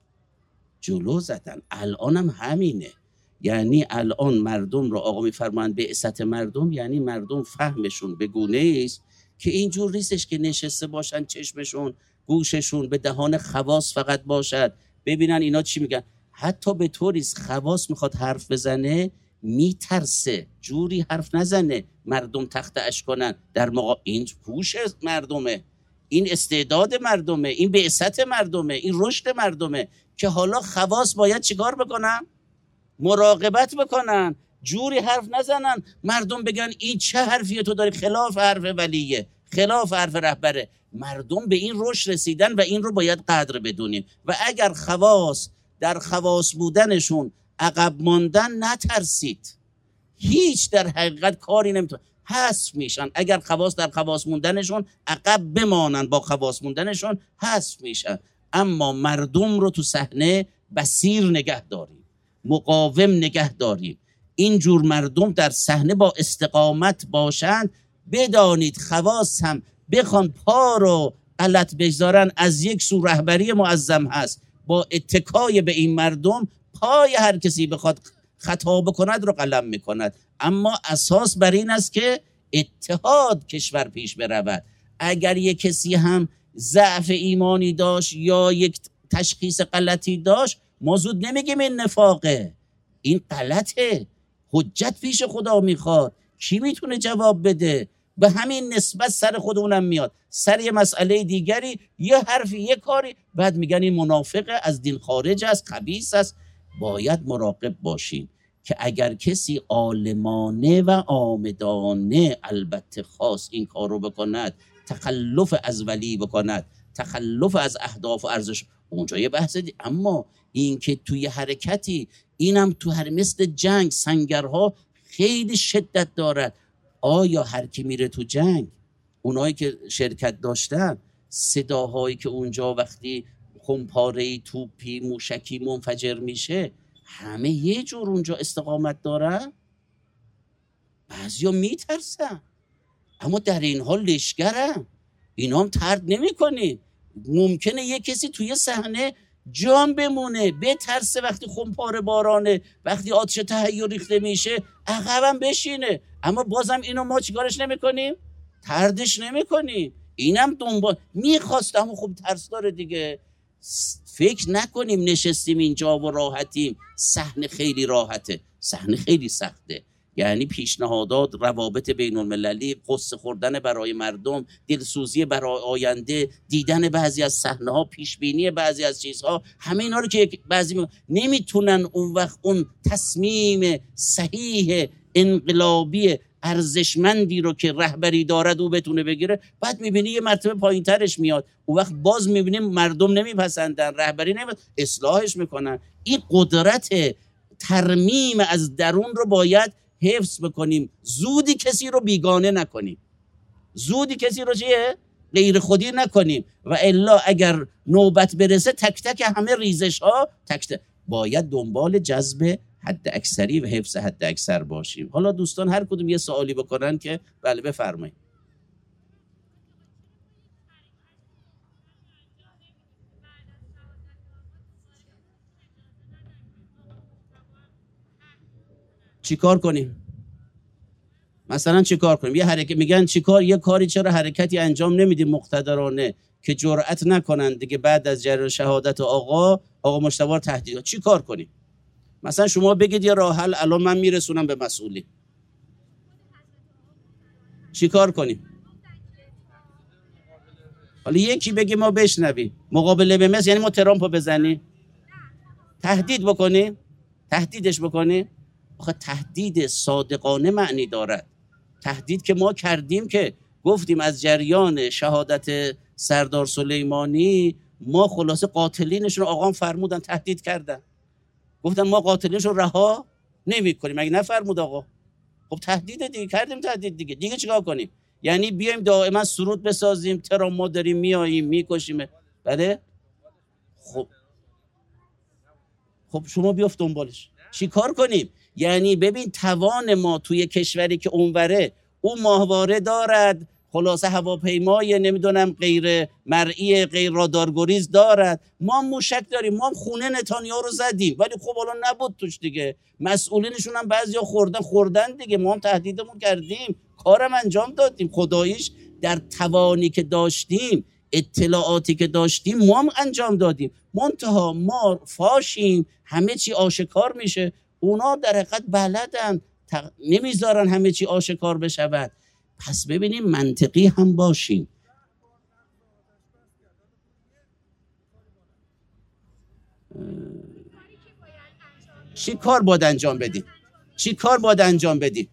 جلو زدن. الان هم همینه. یعنی الان مردم رو آقا میفرمایند بعثت مردم، یعنی مردم فهمشون به گونه است که اینجور نیستش که نشسته باشن چشمشون گوششون به دهان خواص فقط باشد ببینن اینا چی میگن. حتی به طوریست خواص میخواد حرف بزنه میترسه، جوری حرف نزنه مردم تخت اش کنن در این پوش مردمه، این استعداد مردمه، این بعثت مردمه، این رشد مردمه که حالا خواص باید چیکار بکنن؟ مراقبت بکنن، جوری حرف نزنن مردم بگن این چه حرفیه تو داری، خلاف حرف ولیه، خلاف حرف رهبره. مردم به این رشد رسیدن و این رو باید قدر بدونیم. و اگر خواص در خواص بودنشون عقب ماندن، نترسید، هیچ در حقیقت کاری نمیتونه، حذف میشن. اگر خواص در خواص موندنشون عقب بمانن، با خواص موندنشون حذف میشن. اما مردم رو تو صحنه بصیر نگه داریم، مقاوم نگه داریم. اینجور مردم در صحنه با استقامت باشند. بدانید خواص هم بخوان پا رو غلط بگذارن، از یک سو رهبری معظم هست، با اتکای به این مردم پای هر کسی بخواد خطا بکند رو قلم میکند. اما اساس بر این است که اتحاد کشور پیش برود. اگر یک کسی هم ضعف ایمانی داشت یا یک تشخیص غلطی داشت، ما زود نمیگیم این نفاقه، این غلطه، حجت پیش خدا میخواد، کی میتونه جواب بده؟ به همین نسبت سر خودمونم میاد، سر یه مسئله دیگری یه حرفی یه کاری، بعد میگن این منافقه، از دین خارج است، خبیث است. باید مراقب باشیم که اگر کسی عالمانه و عامدانه البته خاص این کار رو بکند، تخلف از ولی بکند، تخلف از اهداف و ارزش، اونجا یه بحث دی. اما این که توی حرکتی، اینم تو هر مثل جنگ سنگرها خیلی شدت دارد. آیا هر کی میره تو جنگ، اونایی که شرکت داشتن، صداهایی که اونجا وقتی خمپاره‌ای، توپی، موشکی منفجر میشه، همه یه جور اونجا استقامت دارن؟ بعضیا میترسن، اما در این حال لشگرن، اینا هم طرد نمی کنی. ممکنه یه کسی توی صحنه جان بمونه، بترسه، وقتی خمپاره بارانه، وقتی آتش تهیع ریخته میشه عقبم بشینه، اما بازم اینو ما چیکارش نمی کنیم؟ طردش نمی کنیم. اینم دنبال میخواست، اما خب ترس داره دیگه. فکر نکنیم نشستیم اینجا و راحتیم. صحنه خیلی راحته، صحنه خیلی سخته. یعنی پیشنهادات، روابط بین المللی، قصه خوردن برای مردم، دلسوزی برای آینده، دیدن بعضی از صحنه ها، پیشبینی بعضی از چیزها، همه اینا رو که بعضی نمیتونن اون وقت اون تصمیم صحیح انقلابی ارزشمندی رو که رهبری دارد او بتونه بگیره. بعد میبینی یه مرتبه پایین ترش میاد، اون وقت باز میبینیم مردم نمیپسندن، رهبری اصلاحش میکنن. این قدرت ترمیم از درون رو باید حفظ بکنیم. زودی کسی رو بیگانه نکنیم، زودی کسی رو چیه؟ غیر خودی نکنیم. و الا اگر نوبت برسه تک تک همه ریزش ها باید دنبال جذب حد اکثری و حفظ حد اکثر باشیم. حالا دوستان هر کدوم یه سوالی بکنن که بله بفرمایید. چیکار کنیم؟ مثلا چیکار کنیم؟ یه حرکت میگن یه کاری چرا حرکتی انجام نمیدیم مقتدرانه که جرأت نکنن دیگه بعد از جریان شهادت آقا مجتبی تهدید. چیکار کنیم؟ مثلا شما بگید یه راه حل الان من میرسونم به مسئولی. چیکار کنیم؟ حالا یکی بگه ما بشنویم. مقابله به مثل یعنی ما ترامپو بزنیم؟ تهدید بکنیم؟ تهدیدش بکنیم؟ آخه تهدید صادقانه معنی دارد. تهدید که ما کردیم که گفتیم از جریان شهادت سردار سلیمانی ما خلاصه قاتلینشون آقام فرمودن تهدید کردن. گفتن ما قاتلینشون رها نمی‌کنیم. مگه نفرمود آقا؟ خب تهدید دیگه کردیم، تهدید دیگه چیکار کنیم؟ یعنی بیایم دائما سرود بسازیم ترام ما داریم میاییم میکشیم؟ بله؟ خب شما بیافت دنبالش. چیکار کنیم؟ یعنی ببین توان ما توی کشوری که اونوره اون ماهواره دارد، خلاصه هواپیمای نمیدونم غیر مرئی غیر رادارگریز دارد، ما موشک داریم، ما خونه نتانیاهو رو زدیم ولی خب الان نبود توش دیگه، مسئولینشون هم بعضیا خوردن دیگه، ما هم تهدیدمون کردیم، کارم انجام دادیم، خداییش در توانی که داشتیم اطلاعاتی که داشتیم ما هم انجام دادیم. منتها ما فاشیم، همه چی آشکار میشه، اونا در حقیقت بلدن نمیذارن همه چی آشکار بشود. پس ببینیم منطقی هم باشیم. چی کار باید انجام بدیم؟ چی کار باید انجام بدیم؟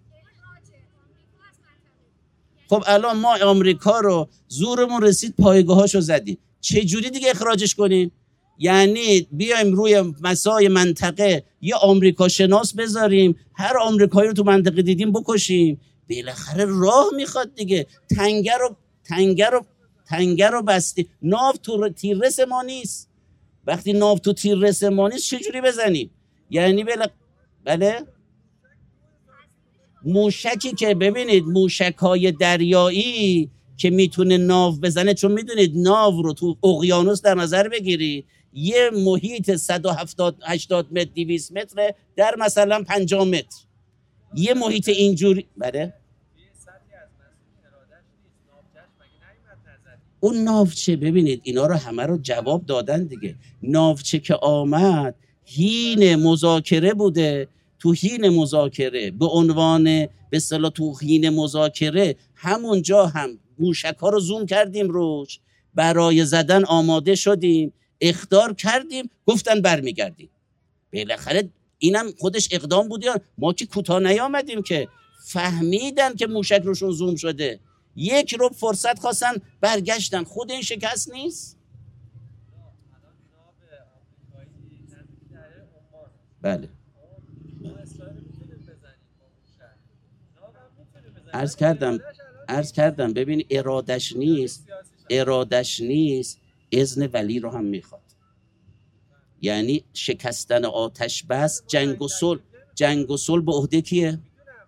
خب الان ما آمریکا رو زورمون رسید پایگاهاشو زدیم، چه جوری دیگه اخراجش کنیم؟ یعنی بیایم روی مسای منطقه یه آمریکا شناس بذاریم، هر آمریکایی رو تو منطقه دیدیم بکشیم؟ بالاخره راه میخواد دیگه. تنگه رو بستی، ناو تو تیررس ما نیست. وقتی ناو تو تیررس ما نیست چجوری بزنیم؟ یعنی بله موشکی که ببینید موشک‌های دریایی که میتونه ناو بزنه، چون میدونید ناو رو تو اقیانوس در نظر بگیرید یه محیط 170-80 متر 200 متر در مثلا 50 متر، یه محیط اینجوری. بله اون ناوچه ببینید اینا رو همه رو جواب دادن دیگه. ناوچه که آمد هین مذاکره بوده، تو هین مذاکره به عنوان به اصطلاح تو هین مذاکره همونجا هم موشک‌ها رو زوم کردیم روش، برای زدن آماده شدیم، اخطار کردیم، گفتن برمیگردیم. بالاخره اینم خودش اقدام بود، یا ما که کوتاه نیامدیم که فهمیدن که موشک روشون زوم شده، یک رو فرصت خواستن برگشتن. خود این شکست نیست؟ بله عرض کردم ببین ارادش نیست، اذن ولی رو هم میخواد. یعنی شکستن آتش بس، جنگ و صلح به عهده کیه؟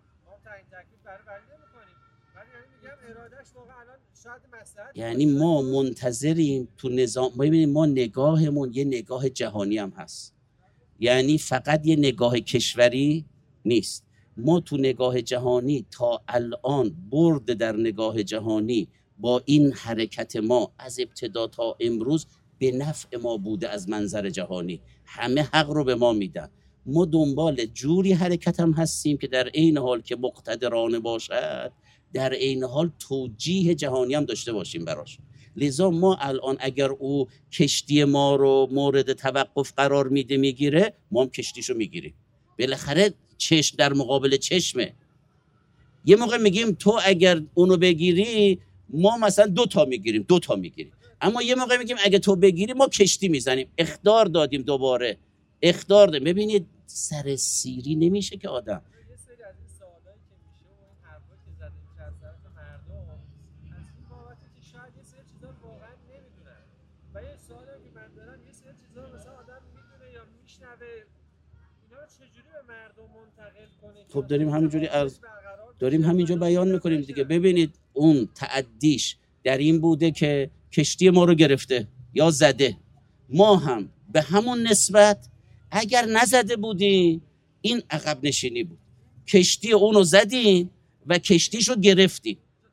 یعنی ما منتظریم تو نظام. ببینید ما نگاهمون یه نگاه جهانی هم هست، یعنی فقط یه نگاه کشوری نیست. ما تو نگاه جهانی تا الان برد در نگاه جهانی با این حرکت ما از ابتدا تا امروز به نفع ما بوده. از منظر جهانی همه حق رو به ما میدن، ما دنبال جوری حرکت هم هستیم که در عین حال که مقتدرانه باشد در عین حال توجیه جهانی هم داشته باشیم براش. لذا ما الان اگر او کشتی ما رو مورد توقف قرار میگیره، ما هم کشتیشو میگیریم. بالاخره چشم در مقابل چشمه. یه موقع میگیم تو اگر اونو بگیری ما مثلا 2 تا میگیریم، اما یه موقع میگیم اگه تو بگیری ما کشتی میزنیم. اخطار دادیم دوباره، ببینید سر سیری نمیشه که آدم. خب داریم همینجا بیان میکنیم دیگه. ببینید اون تعدیش در این بوده که کشتی ما رو گرفته یا زده، ما هم به همون نسبت اگر نزده بودیم این عقب نشینی بود. کشتی اونو زدیم و کشتیشو گرفتیم.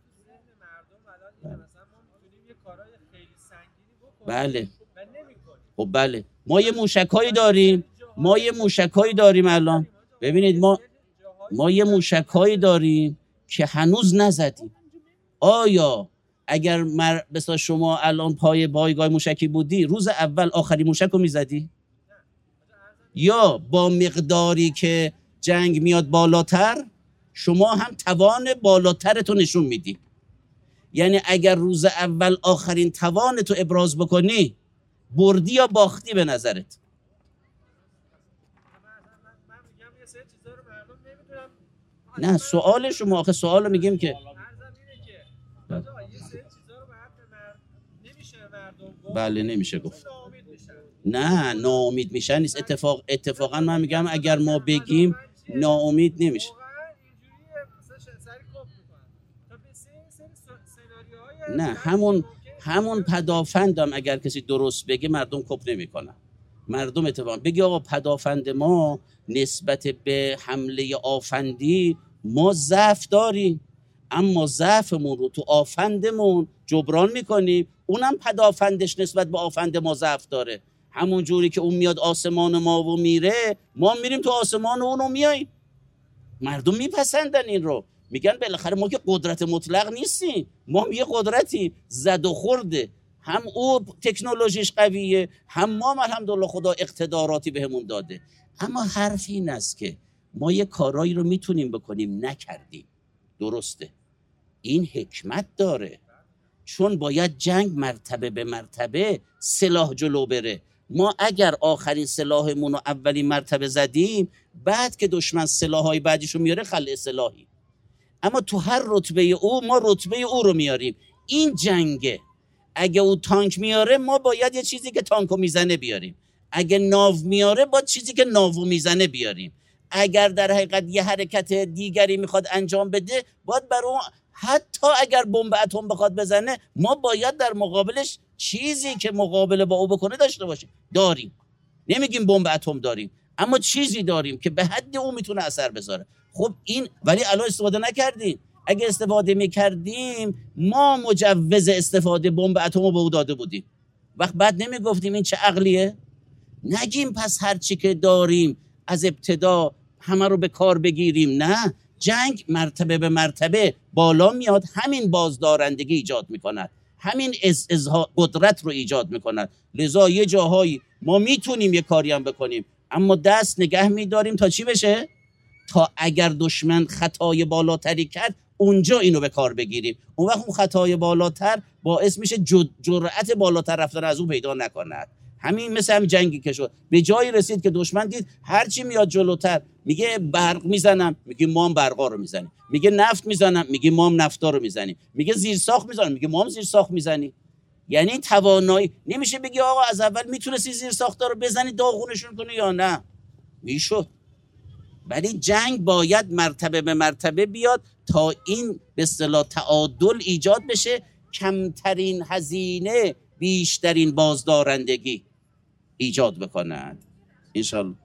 بله خب بله، ما یه موشکایی داریم الان. ببینید ما یه موشکایی داریم که هنوز نزدیم. آیا اگر مثلا شما الان پای پایگاه موشکی بودی، روز اول آخری موشک رو میزدی؟ یا با مقداری که جنگ میاد بالاتر شما هم توان بالاترتو نشون میدی؟ یعنی اگر روز اول آخرین توانتو ابراز بکنی، بردی یا باختی به نظرت؟ نه سوال شما آخه سوالو میگیم که بله نمیشه گفت. نه ناامید میشن نیست. اتفاقا من میگم اگر ما بگیم ناامید نمیشه. نه همون پدافندم اگر کسی درست بگه مردم کپ نمیکنن. مردم اتفاقا بگی آقا پدافند ما نسبت به حمله آفندی ما ضعف داریم، اما ضعفمون رو تو آفندمون جبران میکنیم. اونم پدافندش نسبت به آفند ما ضعف داره. همون جوری که اون میاد آسمان ما و میره، ما میریم تو آسمان اونو میاییم. مردم میپسندن این رو، میگن بالاخره ما که قدرت مطلق نیستیم، ما یه قدرتی زد و خورده، هم او تکنولوژیش قویه، هم ما الحمدلله خدا اقتداراتی بهمون داده. اما حرف این است که ما یه کارایی رو میتونیم بکنیم نکردیم. درسته، این حکمت داره، چون باید جنگ مرتبه به مرتبه سلاح جلو بره. ما اگر آخرین سلاحمون رو اولین مرتبه زدیم، بعد که دشمن سلاحهای بعدیشو میاره خلع سلاحی. اما تو هر رتبه او ما رتبه او رو میاریم. این جنگه. اگه او تانک میاره ما باید یه چیزی که تانکو میزنه بیاریم. اگه ناو میاره باید چیزی که ناوو میزنه بیاریم. اگر در حقیقت یه حرکت دیگری میخواد انجام بده، باید برای حتی اگر بمب اتم بخواد بزنه، ما باید در مقابلش چیزی که مقابله با او بکنه داشته باشیم. داریم، نمیگیم بمب اتم داریم، اما چیزی داریم که به حد او میتونه اثر بذاره. خب این ولی الان استفاده نکردیم. اگه استفاده میکردیم ما مجوز استفاده بمب اتم رو به او داده بودیم. وقت بعد نمیگفتیم این چه عقلیه؟ نگیم پس هر چی که داریم از ابتدا همه رو به کار بگیریم. نه، جنگ مرتبه به مرتبه بالا میاد، همین بازدارندگی ایجاد میکند، همین قدرت رو ایجاد میکند. لذا یه جاهایی ما میتونیم یه کاری هم بکنیم، اما دست نگه میداریم تا چی بشه؟ تا اگر دشمن خطای بالاتری کرد اونجا اینو به کار بگیریم. اون وقت اون خطای بالاتر باعث میشه جرأت بالاتر رفتن از اون پیدا نکند. همین مثل هم جنگی که شد، به جایی رسید که دشمن دید هرچی میاد جلوتر، میگه برق میزنم، میگه ما هم برقا رو میزنیم، میگه نفت میزنم، میگه ما هم نفتا رو میزنیم، میگه زیرساخت میزنم، میگه ما هم زیرساخت میزنیم. یعنی توانایی نمیشه بگی آقا از اول میتونستی زیرساختا رو بزنی داغونشون کنی یا نه، میشد. ولی جنگ باید مرتبه به مرتبه بیاد تا این به اصطلاح تعادل ایجاد بشه، کمترین هزینه بیشترین بازدارندگی ایجاد بکنند انشالله.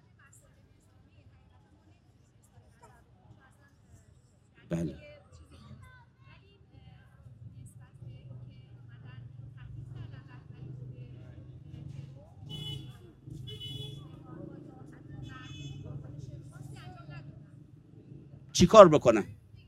بله چی کار بکنن؟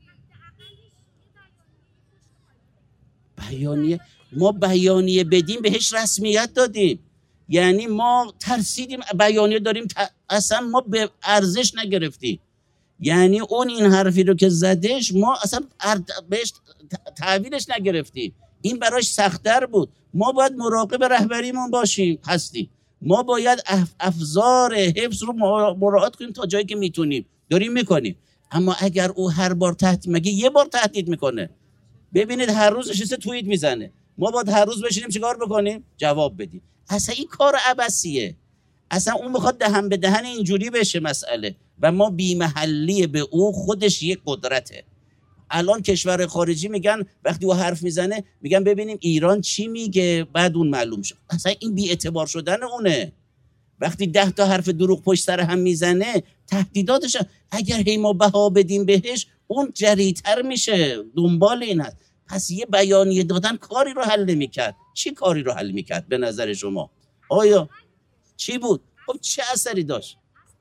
بیانیه، ما بیانیه بدیم بهش رسمیت دادیم. یعنی ما ترسیدیم بیانیه داریم اصلا ما به ارزش نگرفتیم. یعنی اون این حرفی رو که زدش ما اصلا بهش تحویلش نگرفتیم. این براش سخت‌تر بود. ما باید مراقب رهبریمون باشیم، هستیم. ما باید افزار حفظ رو مراعات کنیم تا جایی که میتونیم، داریم میکنیم. اما اگر او هر بار مگه یه بار تهدید میکنه؟ ببینید هر روز نشسته توییت میزنه، ما باید هر روز بشینیم چیکار بکنیم؟ جواب بدیم. اصلا این کار عبثیه. اصلا اون میخواد دهن به دهن اینجوری بشه مسئله و ما بی‌محلی به او، خودش یک قدرته. الان کشور خارجی میگن وقتی او حرف میزنه میگن ببینیم ایران چی میگه، بعد اون معلوم شد. اصلا این بی اعتبار شدن اونه. وقتی 10 تا حرف دروغ پشت سر هم میزنه تهدیداتش، اگر هی ما بها بدیم بهش اون جریتر میشه، دنبال این هست. پس یه بیانیه دادن کاری رو حل نمیکرد. چی کاری رو حل میکرد به نظر شما؟ آیا چی بود؟ خب چه اثری داشت؟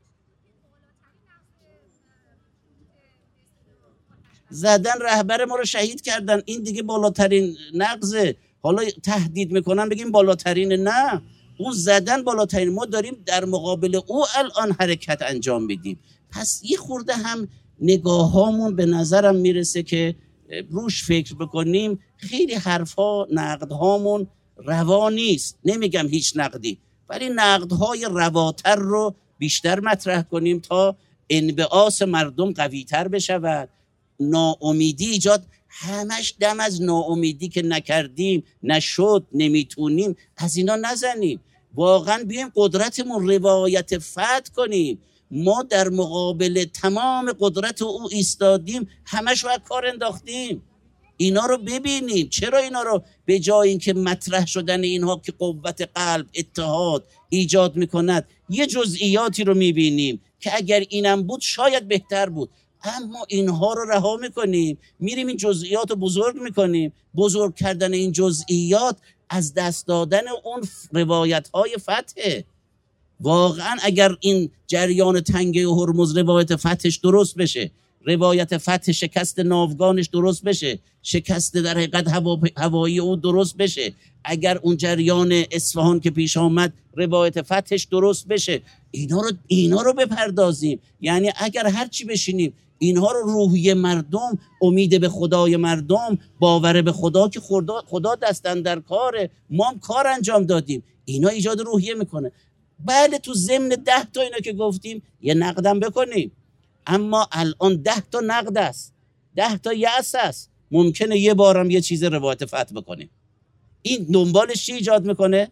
زدن رهبر ما رو شهید کردن، این دیگه بالاترین نقضه. حالا تهدید میکنن بگیم بالاترین، نه، اون زدن بالاترین. ما داریم در مقابل او الان حرکت انجام میدیم. پس یه خورده هم نگاهامون به نظرم میرسه که روش فکر بکنیم. خیلی حرفا، نقدهامون روا نیست، نمیگم هیچ نقدی، ولی نقدهای رواتر رو بیشتر مطرح کنیم تا انبعاث مردم قویتر بشود. ناامیدی ایجاد، همش دم از ناامیدی که نکردیم، نشد، نمیتونیم، از اینا نزنیم. واقعا بیایم قدرتمون روایت فتح کنیم. ما در مقابل تمام قدرت او ایستادیم، همش رو کار انداختیم. اینا رو ببینیم. چرا اینا رو به جای اینکه مطرح شدن اینها که قوت قلب، اتحاد ایجاد میکند، یه جزئیاتی رو میبینیم که اگر اینم بود شاید بهتر بود، اما اینها رو رها میکنیم، میریم این جزئیات رو بزرگ میکنیم. بزرگ کردن این جزئیات از دست دادن اون روایت های فتحه. واقعا اگر این جریان تنگه هرمز روایت فتحش درست بشه، روایت فتح شکست ناوگانش درست بشه، شکست در حقیقت هوایی او درست بشه، اگر اون جریان اصفهان که پیش آمد روایت فتحش درست بشه، اینا رو بپردازیم. یعنی اگر هرچی بشینیم اینها رو روحیه مردم، امید به خدای مردم، باور به خدا که خدا دستن در کاره، ما هم کار انجام دادیم، اینا ایجاد روحیه میکنه. بله تو ضمن 10 تا اینا که گفتیم یه نقدم بکنیم، اما الان 10 تا نقد است، 10 تا یأس است. ممکنه یه بارم یه چیز روایت فتح بکنیم. این دنبالش چی ایجاد میکنه؟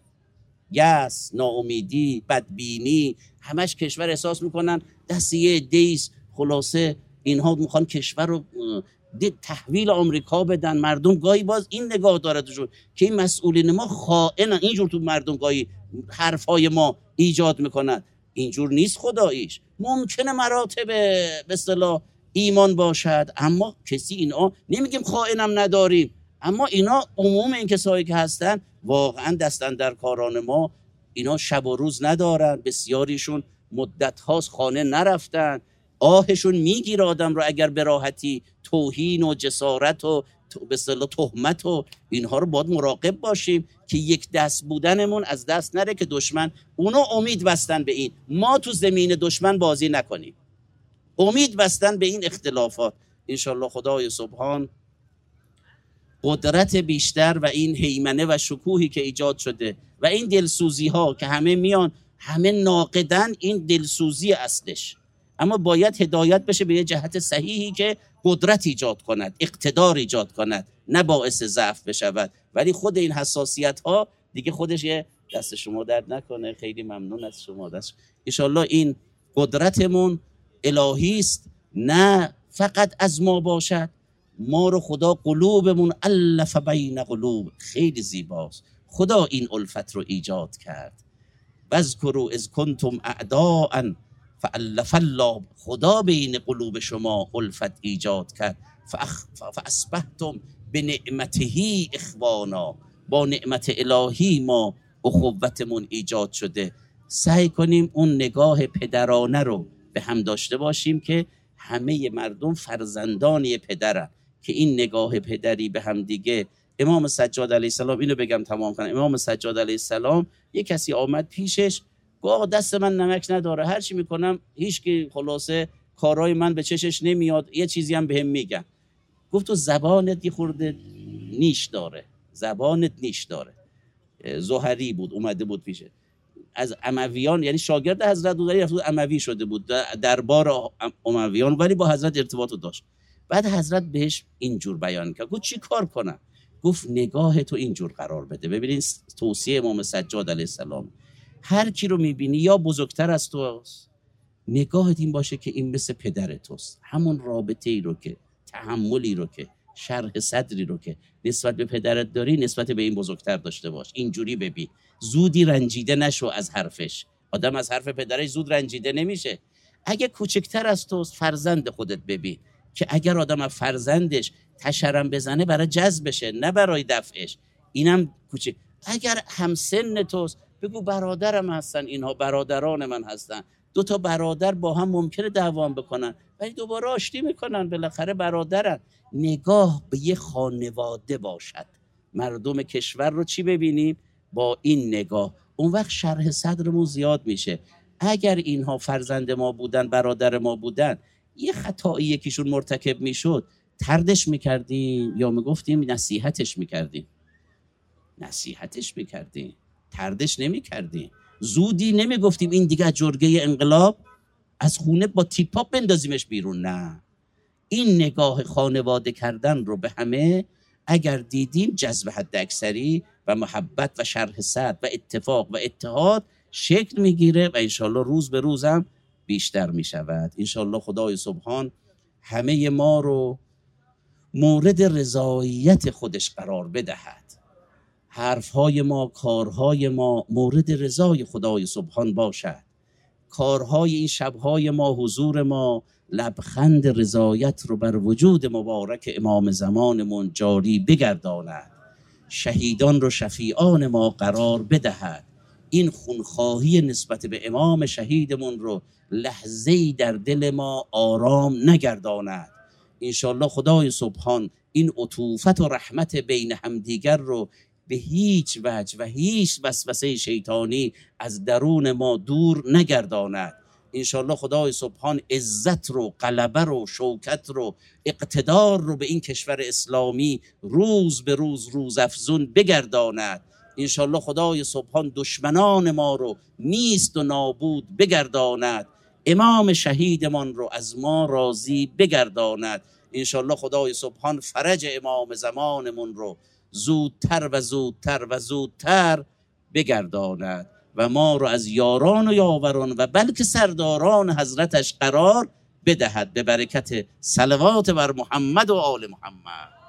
یأس، ناامیدی، بدبینی. همش کشور احساس میکنن دست یه عده‌ایست. خلاصه اینها میخوان کشور رو تحویل آمریکا بدن. مردم گاهی باز این نگاه داره توشون که این مسئولین ما خائنن. اینجور تو مردم گاهی حرفای ما ایجاد میکنن. اینجور نیست خداییش. ممکنه مراتب به اصطلاح ایمان باشد، اما کسی اینا نمیگیم خائنم نداریم، اما اینا عموم این کسایی که هستن واقعا دستن در کاران ما، اینا شب و روز ندارن. بسیاریشون مدت هاست خانه نرفتن. آهشون میگیره آدم رو اگر به راحتی توهین و جسارت و به اصطلاح تهمت و اینها رو باید مراقب باشیم که یک دست بودنمون از دست نره که دشمن اونو امید بستن به این ما تو زمین دشمن بازی نکنیم، امید بستن به این اختلافات. انشالله خدای سبحان قدرت بیشتر و این هیمنه و شکوهی که ایجاد شده و این دلسوزی ها که همه میان همه ناقدن، این دلسوزی اصلش، اما باید هدایت بشه به یه جهت صحیحی که قدرت ایجاد کند، اقتدار ایجاد کند، نه باعث ضعف بشود. ولی خود این حساسیت ها دیگه خودش یه دست شما درد نکنه. خیلی ممنون از شما. دست انشالله این قدرتمون الهی است، نه فقط از ما باشد. ما رو خدا قلوبمون الف بین قلوب، خیلی زیباست. خدا این الفت رو ایجاد کرد. واذکروا اذ کنتم اعداء فالف الله، خدا بین قلوب شما الفت ایجاد کرد. فاصبحتم بنعمته اخوانا، با نعمت الهی ما اخوتمون ایجاد شده. سعی کنیم اون نگاه پدرانه رو به هم داشته باشیم که همه مردم فرزندان پدرن، که این نگاه پدری به هم دیگه. امام سجاد علیه السلام، اینو بگم تمام کنم، امام سجاد علیه السلام یک کسی آمد پیشش، گفت دست من نمک نداره، هر چی میکنم هیچ کی خلاصه کارهای من به چشش نمیاد، یه چیزی هم بهم میگن. گفت تو زبانت یه خورده نیش داره، زبانت نیش داره. زهری بود اومده بود پیشه، از امویان، یعنی شاگرد حضرت بوداری، رفت اموی شده بود، دربار امویان، ولی با حضرت ارتباط داشت. بعد حضرت بهش اینجور بیان کرد، گفت چی کار کنم؟ گفت نگاه تو اینجور قرار بده. ببینید توصیه امام سجاد علیه السلام، هر کی رو میبینی یا بزرگتر از تو است، نگاهت این باشه که این مثل پدر توست. همون رابطه ای رو که، تحملی رو که، شرح صدری رو که نسبت به پدرت داری، نسبت به این بزرگتر داشته باش. اینجوری ببین، زودی رنجیده نشو از حرفش، آدم از حرف پدرش زود رنجیده نمیشه. اگه کوچکتر از توست فرزند خودت ببین که اگر آدم از فرزندش تشرم بزنه برای جذبشه نه برای دفعش. اینم کوچک. اگر همسن توست بگو برادرم هستن، اینها برادران من هستن. 2 تا برادر با هم ممکنه دعوام بکنن ولی دوباره آشتی میکنن، بالاخره برادرن. نگاه به یه خانواده باشد. مردم کشور رو چی ببینیم؟ با این نگاه. اون وقت شرح صدرمون زیاد میشه. اگر اینها فرزند ما بودن، برادر ما بودن، یه خطایی یکیشون مرتکب میشد، طردش میکردیم یا میگفتیم نصیحتش میکردیم؟ نصیحتش میکردیم، طردش نمیکردیم. زودی نمیگفتیم این دیگه جرگه انقلاب، از خونه با تیپاپ بندازیمش بیرون. نه، این نگاه خانواده کردن رو به همه اگر دیدیم، جذب حد اکثری و محبت و شرح صدر و اتفاق و اتحاد شکل میگیره و انشالله روز به روز هم بیشتر میشود. انشالله خدای سبحان همه ما رو مورد رضایت خودش قرار بدهد. حرفهای ما، کارهای ما مورد رضای خدای سبحان باشد. کارهای این شبهای ما، حضور ما، لبخند رضایت رو بر وجود مبارک امام زمانمون جاری بگرداند. شهیدان رو شفیعان ما قرار بدهد. این خونخواهی نسبت به امام شهیدمون رو لحظه‌ای در دل ما آرام نگرداند. انشالله خدای سبحان این عطوفت و رحمت بین همدیگر رو به هیچ وجه و هیچ وسوسه شیطانی از درون ما دور نگرداند. انشالله خدای سبحان عزت رو، غلبه رو، شوکت رو، اقتدار رو به این کشور اسلامی روز به روز روزافزون بگرداند. انشالله خدای سبحان دشمنان ما رو نیست و نابود بگرداند. امام شهیدمان رو از ما راضی بگرداند. انشالله خدای سبحان فرج امام زمانمون رو زودتر و زودتر و زودتر بگرداند و ما رو از یاران و یاوران و بلکه سرداران حضرتش قرار بدهد به برکت صلوات بر محمد و آل محمد.